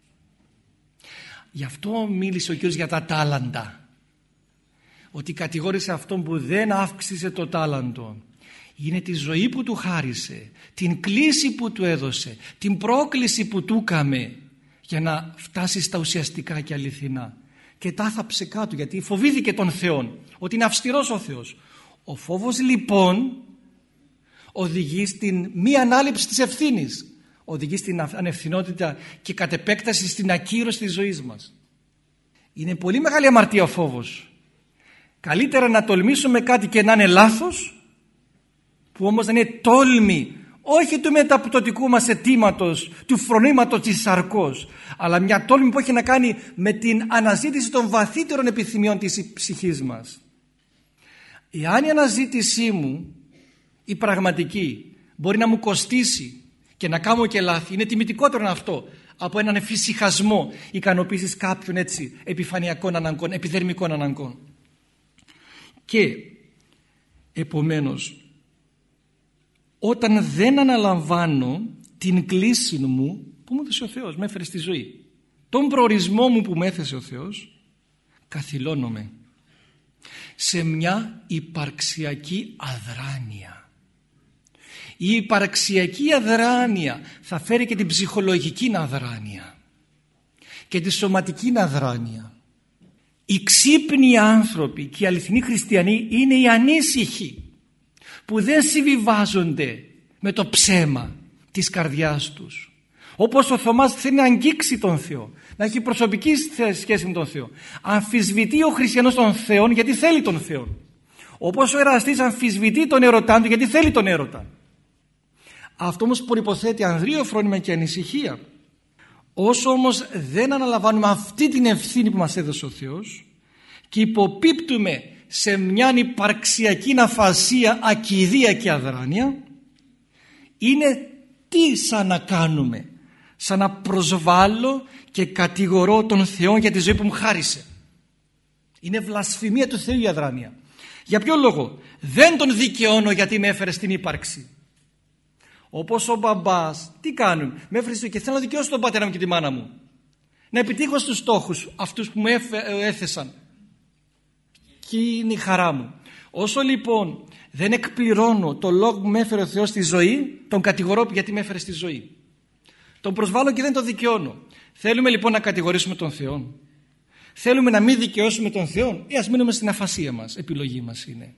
Γι' αυτό μίλησε ο Κύριος για τα τάλαντα, ότι κατηγόρησε αυτόν που δεν αύξησε το τάλαντο. Είναι τη ζωή που του χάρισε, την κλίση που του έδωσε, την πρόκληση που του έκαμε για να φτάσει στα ουσιαστικά και αληθινά. Και τα θάψε κάτω γιατί φοβήθηκε τον Θεό, ότι είναι αυστηρός ο Θεός. Ο φόβος λοιπόν οδηγεί στην μη ανάληψη της ευθύνης, οδηγεί στην ανευθυνότητα και κατ' επέκταση στην ακύρωση της ζωής μας. Είναι πολύ μεγάλη αμαρτία ο φόβος. Καλύτερα να τολμήσουμε κάτι και να είναι λάθος, που όμως να είναι τόλμη, όχι του μεταπτωτικού μας αιτήματος, του φρονήματος της σαρκός, αλλά μια τόλμη που έχει να κάνει με την αναζήτηση των βαθύτερων επιθυμιών της ψυχής μας. Εάν η αναζήτησή μου, η πραγματική, μπορεί να μου κοστίσει και να κάνω και λάθη, είναι τιμητικότερο αυτό από έναν εφησυχασμό ικανοποίησης κάποιων έτσι επιφανειακών αναγκών, επιδερμικών αναγκών. Και επομένως, όταν δεν αναλαμβάνω την κλίση μου που μου έδωσε ο Θεός, με έφερε στη ζωή, τον προορισμό μου που με έθεσε ο Θεός, καθυλώνομαι σε μια υπαρξιακή αδράνεια. Η υπαρξιακή αδράνεια θα φέρει και την ψυχολογική αδράνεια και τη σωματική αδράνεια. Οι ξύπνοι άνθρωποι και οι αληθινοί χριστιανοί είναι οι ανήσυχοι που δεν συμβιβάζονται με το ψέμα της καρδιάς τους. Όπως ο Θωμάς θέλει να αγγίξει τον Θεό, να έχει προσωπική σχέση με τον Θεό. Αμφισβητεί ο χριστιανός τον Θεό γιατί θέλει τον Θεό. Όπως ο εραστής αμφισβητεί τον ερωτά του γιατί θέλει τον έρωτα. Αυτό όμως προϋποθέτει ανδρείο φρόνημα και ανησυχία. Όσο όμως δεν αναλαμβάνουμε αυτή την ευθύνη που μας έδωσε ο Θεός και υποπίπτουμε σε μια υπαρξιακή αφασία, ακηδία και αδράνεια, είναι τι σαν να κάνουμε? Σαν να προσβάλλω και κατηγορώ τον Θεό για τη ζωή που μου χάρισε. Είναι βλασφημία του Θεού η αδράνεια. Για ποιο λόγο? Δεν τον δικαιώνω γιατί με έφερε στην ύπαρξη. Όπως ο μπαμπάς, τι κάνουν? Με έφερε και θέλω να δικαιώσω τον πατέρα μου και τη μάνα μου. Να επιτύχω στους στόχους αυτούς που μου έθεσαν. Και είναι η χαρά μου. Όσο λοιπόν δεν εκπληρώνω το λόγο που με έφερε ο Θεός στη ζωή, τον κατηγορώ γιατί με έφερε στη ζωή. Τον προσβάλλω και δεν τον δικαιώνω. Θέλουμε λοιπόν να κατηγορήσουμε τον Θεό? Θέλουμε να μην δικαιώσουμε τον Θεό? Ή ας μείνουμε στην αφασία μας? Επιλογή μας είναι.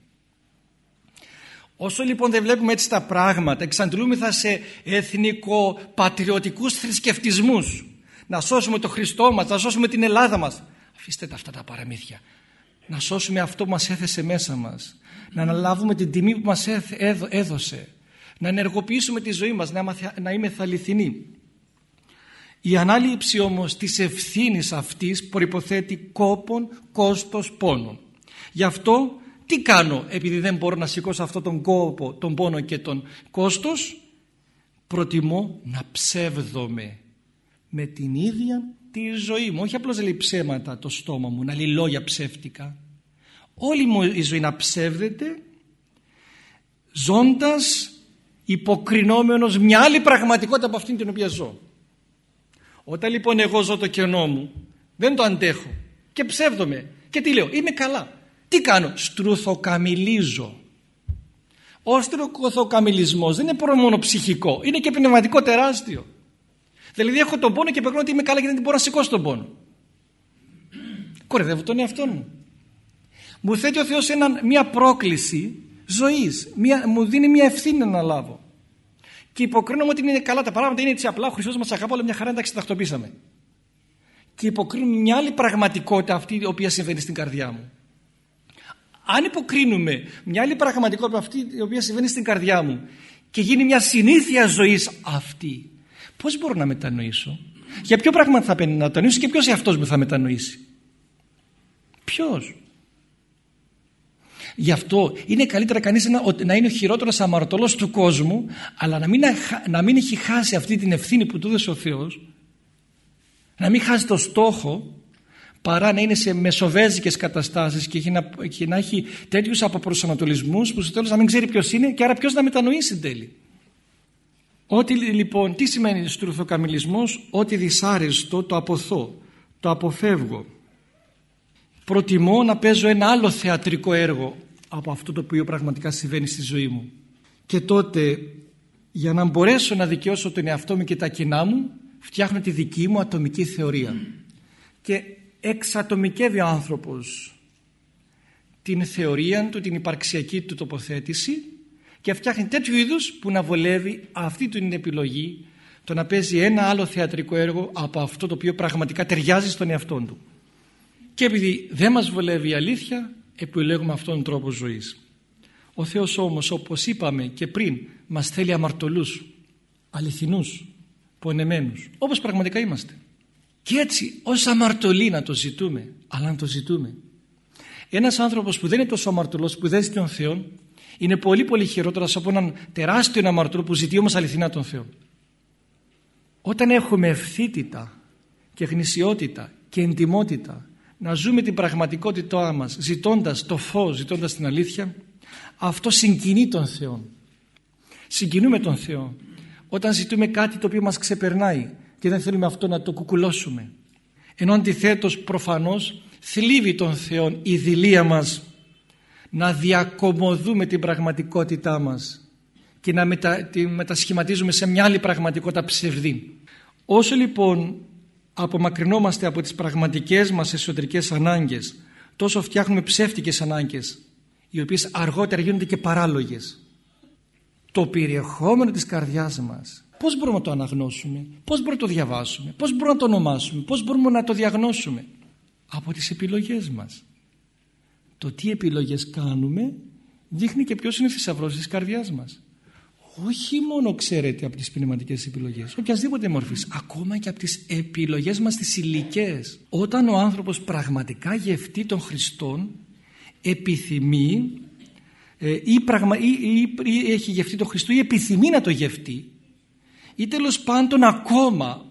Όσο λοιπόν δεν βλέπουμε έτσι τα πράγματα, εξαντλούμεθα σε εθνικο-πατριωτικούς θρησκευτισμούς. Να σώσουμε το Χριστό μας, να σώσουμε την Ελλάδα μας. Αφήστε τα αυτά τα παραμύθια. Να σώσουμε αυτό που μας έθεσε μέσα μας. Να αναλάβουμε την τιμή που μας έδωσε. Να ενεργοποιήσουμε τη ζωή μας, να είμαστε αληθινοί. Η ανάληψη όμως της ευθύνης αυτής προϋποθέτει κόπον, κόστος, πόνο. Γι' αυτό τι κάνω? Επειδή δεν μπορώ να σηκώσω αυτόν τον κόπο, τον πόνο και τον κόστος, προτιμώ να ψεύδομαι με την ίδια τη ζωή μου. Όχι απλώς να λέει ψέματα το στόμα μου, να λέει λόγια ψεύτικα. Όλη μου η ζωή να ψεύδεται, ζώντας υποκρινόμενος μια άλλη πραγματικότητα από αυτήν την οποία ζω. Όταν λοιπόν εγώ ζω το κενό μου, δεν το αντέχω και ψεύδομαι και τι λέω? Είμαι καλά. Τι κάνω? Στρουθοκαμιλίζω. Ο στρουθοκαμιλισμός δεν είναι μόνο ψυχικό, είναι και πνευματικό τεράστιο. Δηλαδή έχω τον πόνο και περνώ ότι είμαι καλά γιατί δεν μπορώ να σηκώσω τον πόνο. Κορεδεύω τον εαυτό μου. Μου θέτει ο Θεός ένα, μια πρόκληση ζωής, μια, μου δίνει μια ευθύνη να αναλάβω. Και υποκρίνομαι ότι είναι καλά τα πράγματα, είναι έτσι απλά. Ο Χριστός μας αγαπά, όλα μια χαρά, εντάξει, τακτοποιήσαμε. Και υποκρίνουμε μια άλλη πραγματικότητα, αυτή η οποία συμβαίνει στην καρδιά μου. Αν υποκρίνουμε μια άλλη πραγματικότητα, αυτή η οποία συμβαίνει στην καρδιά μου, και γίνει μια συνήθεια ζωής αυτή, πώς μπορώ να μετανοήσω? Για ποιο πράγμα θα πρέπει να μετανοήσω και ποιος εαυτός μου θα μετανοήσει? Ποιος? Γι' αυτό είναι καλύτερα κανείς να, να είναι ο χειρότερος αμαρτωλός του κόσμου, αλλά να μην, να μην έχει χάσει αυτή την ευθύνη που του έδωσε ο Θεός, να μην χάσει το στόχο, παρά να είναι σε μεσοβέζικες καταστάσεις και, έχει να, και να έχει τέτοιους αποπροσανατολισμούς που στο τέλος να μην ξέρει ποιος είναι και άρα ποιος να μετανοήσει εν τέλει. Ό,τι λοιπόν, τι σημαίνει στρουθοκαμιλισμός? Ό,τι δυσάρεστο το αποθώ, το αποφεύγω. Προτιμώ να παίζω ένα άλλο θεατρικό έργο από αυτό το οποίο πραγματικά συμβαίνει στη ζωή μου. Και τότε, για να μπορέσω να δικαιώσω τον εαυτό μου και τα κοινά μου, φτιάχνω τη δική μου ατομική θεωρία. Και εξατομικεύει ο άνθρωπος την θεωρία του, την υπαρξιακή του τοποθέτηση και φτιάχνει τέτοιου είδους που να βολεύει αυτή την επιλογή, το να παίζει ένα άλλο θεατρικό έργο από αυτό το οποίο πραγματικά ταιριάζει στον εαυτό του. Και επειδή δεν μας βολεύει η αλήθεια, επιλέγουμε αυτόν τον τρόπο ζωής. Ο Θεός όμως, όπως είπαμε και πριν, μας θέλει αμαρτωλούς, αληθινούς, πονεμένους, όπως πραγματικά είμαστε. Και έτσι ως αμαρτωλοί να το ζητούμε, αλλά να το ζητούμε. Ένας άνθρωπος που δεν είναι τόσο αμαρτωλός, που δεν ζητεί τον Θεό, είναι πολύ πολύ χειρότερος από έναν τεράστιο αμαρτωλό που ζητεί όμως αληθινά τον Θεό. Όταν έχουμε ευθύτητα και γνησιότητα και εντιμότητα να ζούμε την πραγματικότητά μας ζητώντας το φως, ζητώντας την αλήθεια, αυτό συγκινεί τον Θεό. Συγκινούμε τον Θεό όταν ζητούμε κάτι το οποίο μας ξεπερνάει και δεν θέλουμε αυτό να το κουκουλώσουμε. Ενώ αντιθέτως προφανώς θλίβει τον Θεό η δειλία μας να διακομωδούμε την πραγματικότητά μας και να μετα, τη μετασχηματίζουμε σε μια άλλη πραγματικότητα ψευδή. Όσο λοιπόν απομακρυνόμαστε από τις πραγματικές μας εσωτερικές ανάγκες, τόσο φτιάχνουμε ψεύτικες ανάγκες, οι οποίες αργότερα γίνονται και παράλογες. Το περιεχόμενο της καρδιάς μας, πώς μπορούμε να το αναγνώσουμε, πώς μπορούμε να το διαβάσουμε, πώς μπορούμε να το ονομάσουμε, πώς μπορούμε να το διαγνώσουμε? Από τις επιλογές μας. Το τι επιλογές κάνουμε δείχνει και ποιος είναι ο θησαυρός της καρδιάς μας. Όχι μόνο, ξέρετε, από τις πνευματικές επιλογές, οποιασδήποτε μορφής, ακόμα και από τις επιλογές μας τις υλικές. Όταν ο άνθρωπος πραγματικά γευτεί τον Χριστόν, επιθυμεί ε, ή, πραγμα, ή, ή, ή έχει γευτεί τον Χριστό ή επιθυμεί να το γευτεί, ή τέλος πάντων ακόμα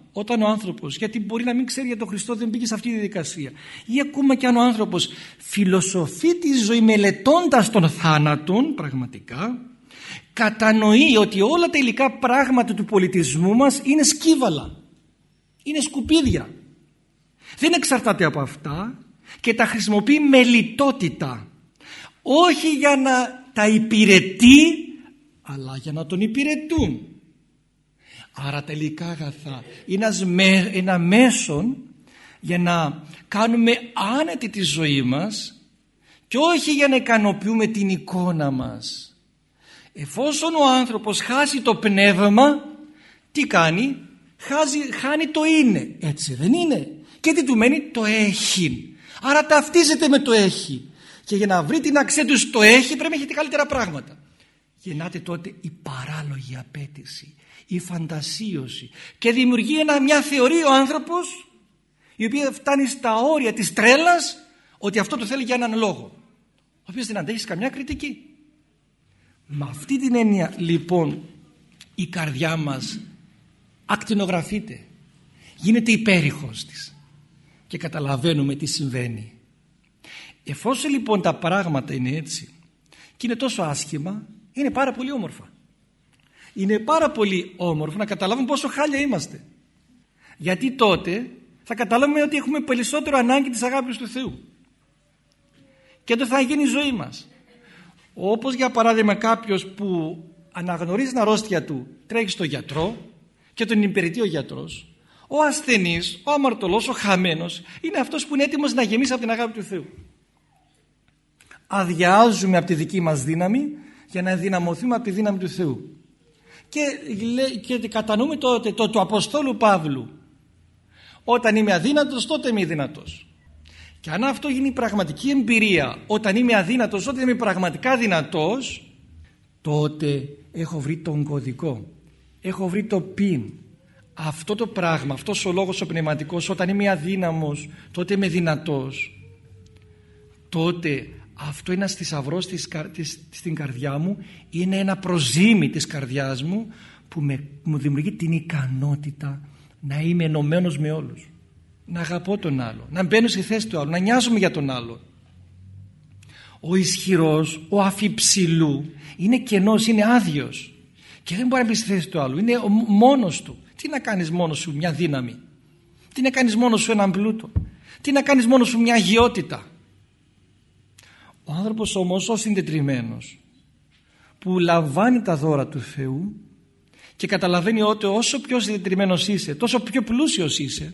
όταν ο άνθρωπος, γιατί μπορεί να μην ξέρει για τον Χριστό, δεν μπήκε σε αυτή τη διαδικασία, ή ακόμα και αν ο άνθρωπος φιλοσοφεί τη ζωή μελετώντας τον θάνατον πραγματικά, κατανοεί ότι όλα τα υλικά πράγματα του πολιτισμού μας είναι σκύβαλα, είναι σκουπίδια, δεν εξαρτάται από αυτά και τα χρησιμοποιεί με λιτότητα, όχι για να τα υπηρετεί αλλά για να τον υπηρετούν. Άρα τα υλικά αγαθά είναι ένα μέσον για να κάνουμε άνετη τη ζωή μας και όχι για να ικανοποιούμε την εικόνα μας. Εφόσον ο άνθρωπος χάσει το πνεύμα, τι κάνει? Χάζει, χάνει το είναι, έτσι δεν είναι? Και τι του μένει? Το έχει. Άρα ταυτίζεται με το έχει. Και για να βρει την αξία του στο έχει πρέπει να έχει καλύτερα πράγματα. Γεννάται τότε η παράλογη απέτηση, η φαντασίωση και δημιουργεί ένα, μια θεωρία ο άνθρωπος η οποία φτάνει στα όρια της τρέλας ότι αυτό το θέλει για έναν λόγο, ο οποίος δεν αντέχει καμιά κριτική. Με αυτή την έννοια λοιπόν η καρδιά μας ακτινογραφείται, γίνεται υπέρηχος της και καταλαβαίνουμε τι συμβαίνει. Εφόσον λοιπόν τα πράγματα είναι έτσι και είναι τόσο άσχημα, είναι πάρα πολύ όμορφα. Είναι πάρα πολύ όμορφο να καταλάβουμε πόσο χάλια είμαστε. Γιατί τότε θα καταλάβουμε ότι έχουμε περισσότερο ανάγκη της αγάπης του Θεού. Και τότε θα γίνει η ζωή μας. Όπως για παράδειγμα κάποιος που αναγνωρίζει την αρρώστια του, τρέχει στο γιατρό και τον υπηρετεί ο γιατρός. Ο ασθενής, ο αμαρτωλός, ο χαμένος είναι αυτός που είναι έτοιμος να γεμίσει από την αγάπη του Θεού. Αδειάζουμε από τη δική μας δύναμη για να ενδυναμωθούμε από τη δύναμη του Θεού. Και, και κατανοούμε το, το, το του Αποστόλου Παύλου. Όταν είμαι αδύνατος, τότε είμαι δυνατός. Και αν αυτό γίνει πραγματική εμπειρία, όταν είμαι αδύνατος, όταν είμαι πραγματικά δυνατός, τότε έχω βρει τον κωδικό. Έχω βρει το πιν. Αυτό το πράγμα, αυτός ο λόγος ο πνευματικός, όταν είμαι αδύναμος, τότε είμαι δυνατός. Τότε αυτό είναι ένας θησαυρός στην καρδιά μου, είναι ένα προζύμι της καρδιάς μου που με, μου δημιουργεί την ικανότητα να είμαι ενωμένος με όλους, να αγαπώ τον άλλο, να μπαίνω στη θέση του άλλου, να νοιάζομαι για τον άλλο. Ο ισχυρός, ο αφιψηλού είναι κενός, είναι άδειος και δεν μπορεί να μπει στη θέση του άλλου, είναι μόνος του. Τι να κάνεις μόνος σου μια δύναμη, τι να κάνεις μόνος σου έναν πλούτο, τι να κάνεις μόνος σου μια αγιότητα. Ο άνθρωπος όμως ο συντετριμμένος που λαμβάνει τα δώρα του Θεού και καταλαβαίνει ότι όσο πιο συντετριμμένος είσαι, τόσο πιο πλούσιος είσαι,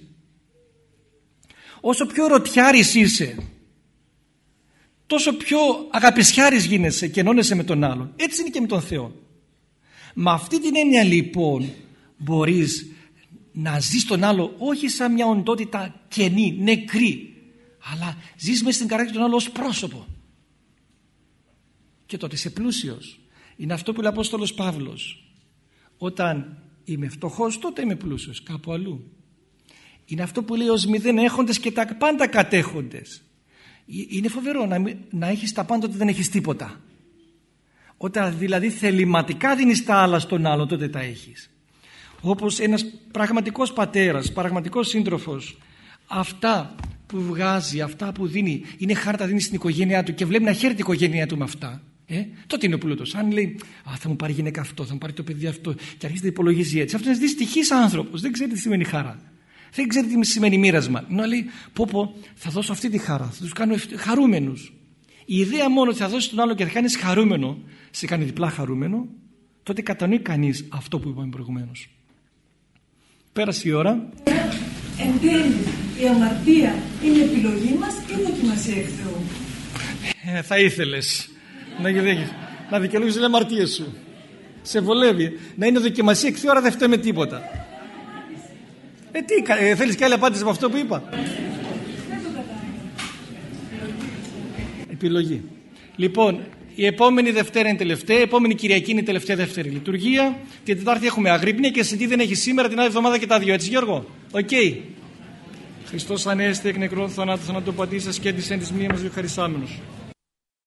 όσο πιο ρωτιάρης είσαι, τόσο πιο αγαπησιάρης γίνεσαι και ενώνεσαι με τον άλλον. Έτσι είναι και με τον Θεό. Με αυτή την έννοια λοιπόν μπορείς να ζεις τον άλλο όχι σαν μια οντότητα κενή, νεκρή, αλλά ζεις μέσα στην καρδιά του άλλου ως πρόσωπο. Και τότε είσαι πλούσιος. Είναι αυτό που λέει ο Απόστολος Παύλος. Όταν είμαι φτωχός, τότε είμαι πλούσιος κάπου αλλού. Είναι αυτό που λέει ως μηδέν έχοντες και τα πάντα κατέχοντες. Είναι φοβερό να, να έχεις τα πάντα όταν δεν έχεις τίποτα. Όταν δηλαδή θεληματικά δίνεις τα άλλα στον άλλο, τότε τα έχεις. Όπως ένας πραγματικός πατέρας, πραγματικός σύντροφος, αυτά που βγάζει, αυτά που δίνει, είναι χάρτα δίνει στην οικογένειά του και βλέπει να χαίρεται η οικογένειά του με αυτά. Ε, τότε είναι ο πλούτος. Αν λέει, α, θα μου πάρει γυναίκα αυτό, θα μου πάρει το παιδί αυτό, και αρχίζει να υπολογίζει έτσι. Αυτό είναι δυστυχής άνθρωπος. Δεν ξέρει τι σημαίνει χαρά. Δεν ξέρει τι σημαίνει μοίρασμα. Να λέει, πω, πω, θα δώσω αυτή τη χαρά, θα τους κάνω χαρούμενους. Η ιδέα μόνο ότι θα δώσει τον άλλο και θα κάνεις χαρούμενο, σε κάνει διπλά χαρούμενο, τότε κατανοεί κανείς αυτό που είπαμε προηγουμένως. Πέρασε η ώρα. Εν τέλει, η αμαρτία είναι επιλογή μας ή δοκιμασία εκ Θεού? Ε, θα ήθελες να, να δικαιολογείς τις αμαρτίες σου. Σε βολεύει. Να είναι δοκιμασία εκ Θεού, άρα δεν φταίμε τίποτα. Ε, τι, ε, θέλεις και άλλη απάντηση από αυτό που είπα? Επιλογή. Λοιπόν, η επόμενη Δευτέρα είναι τελευταία, η επόμενη Κυριακή είναι η τελευταία δεύτερη λειτουργία. Την Τετάρτη έχουμε αγρύπνια και εσύ τι δεν έχει σήμερα, την άλλη εβδομάδα και τα δύο. Έτσι, Γιώργο? Οκ. Okay. Χριστός ανέστη εκ νεκρών θανάτου, θανάτου πατήσας και της εν της μία μας διοχαρισάμενος.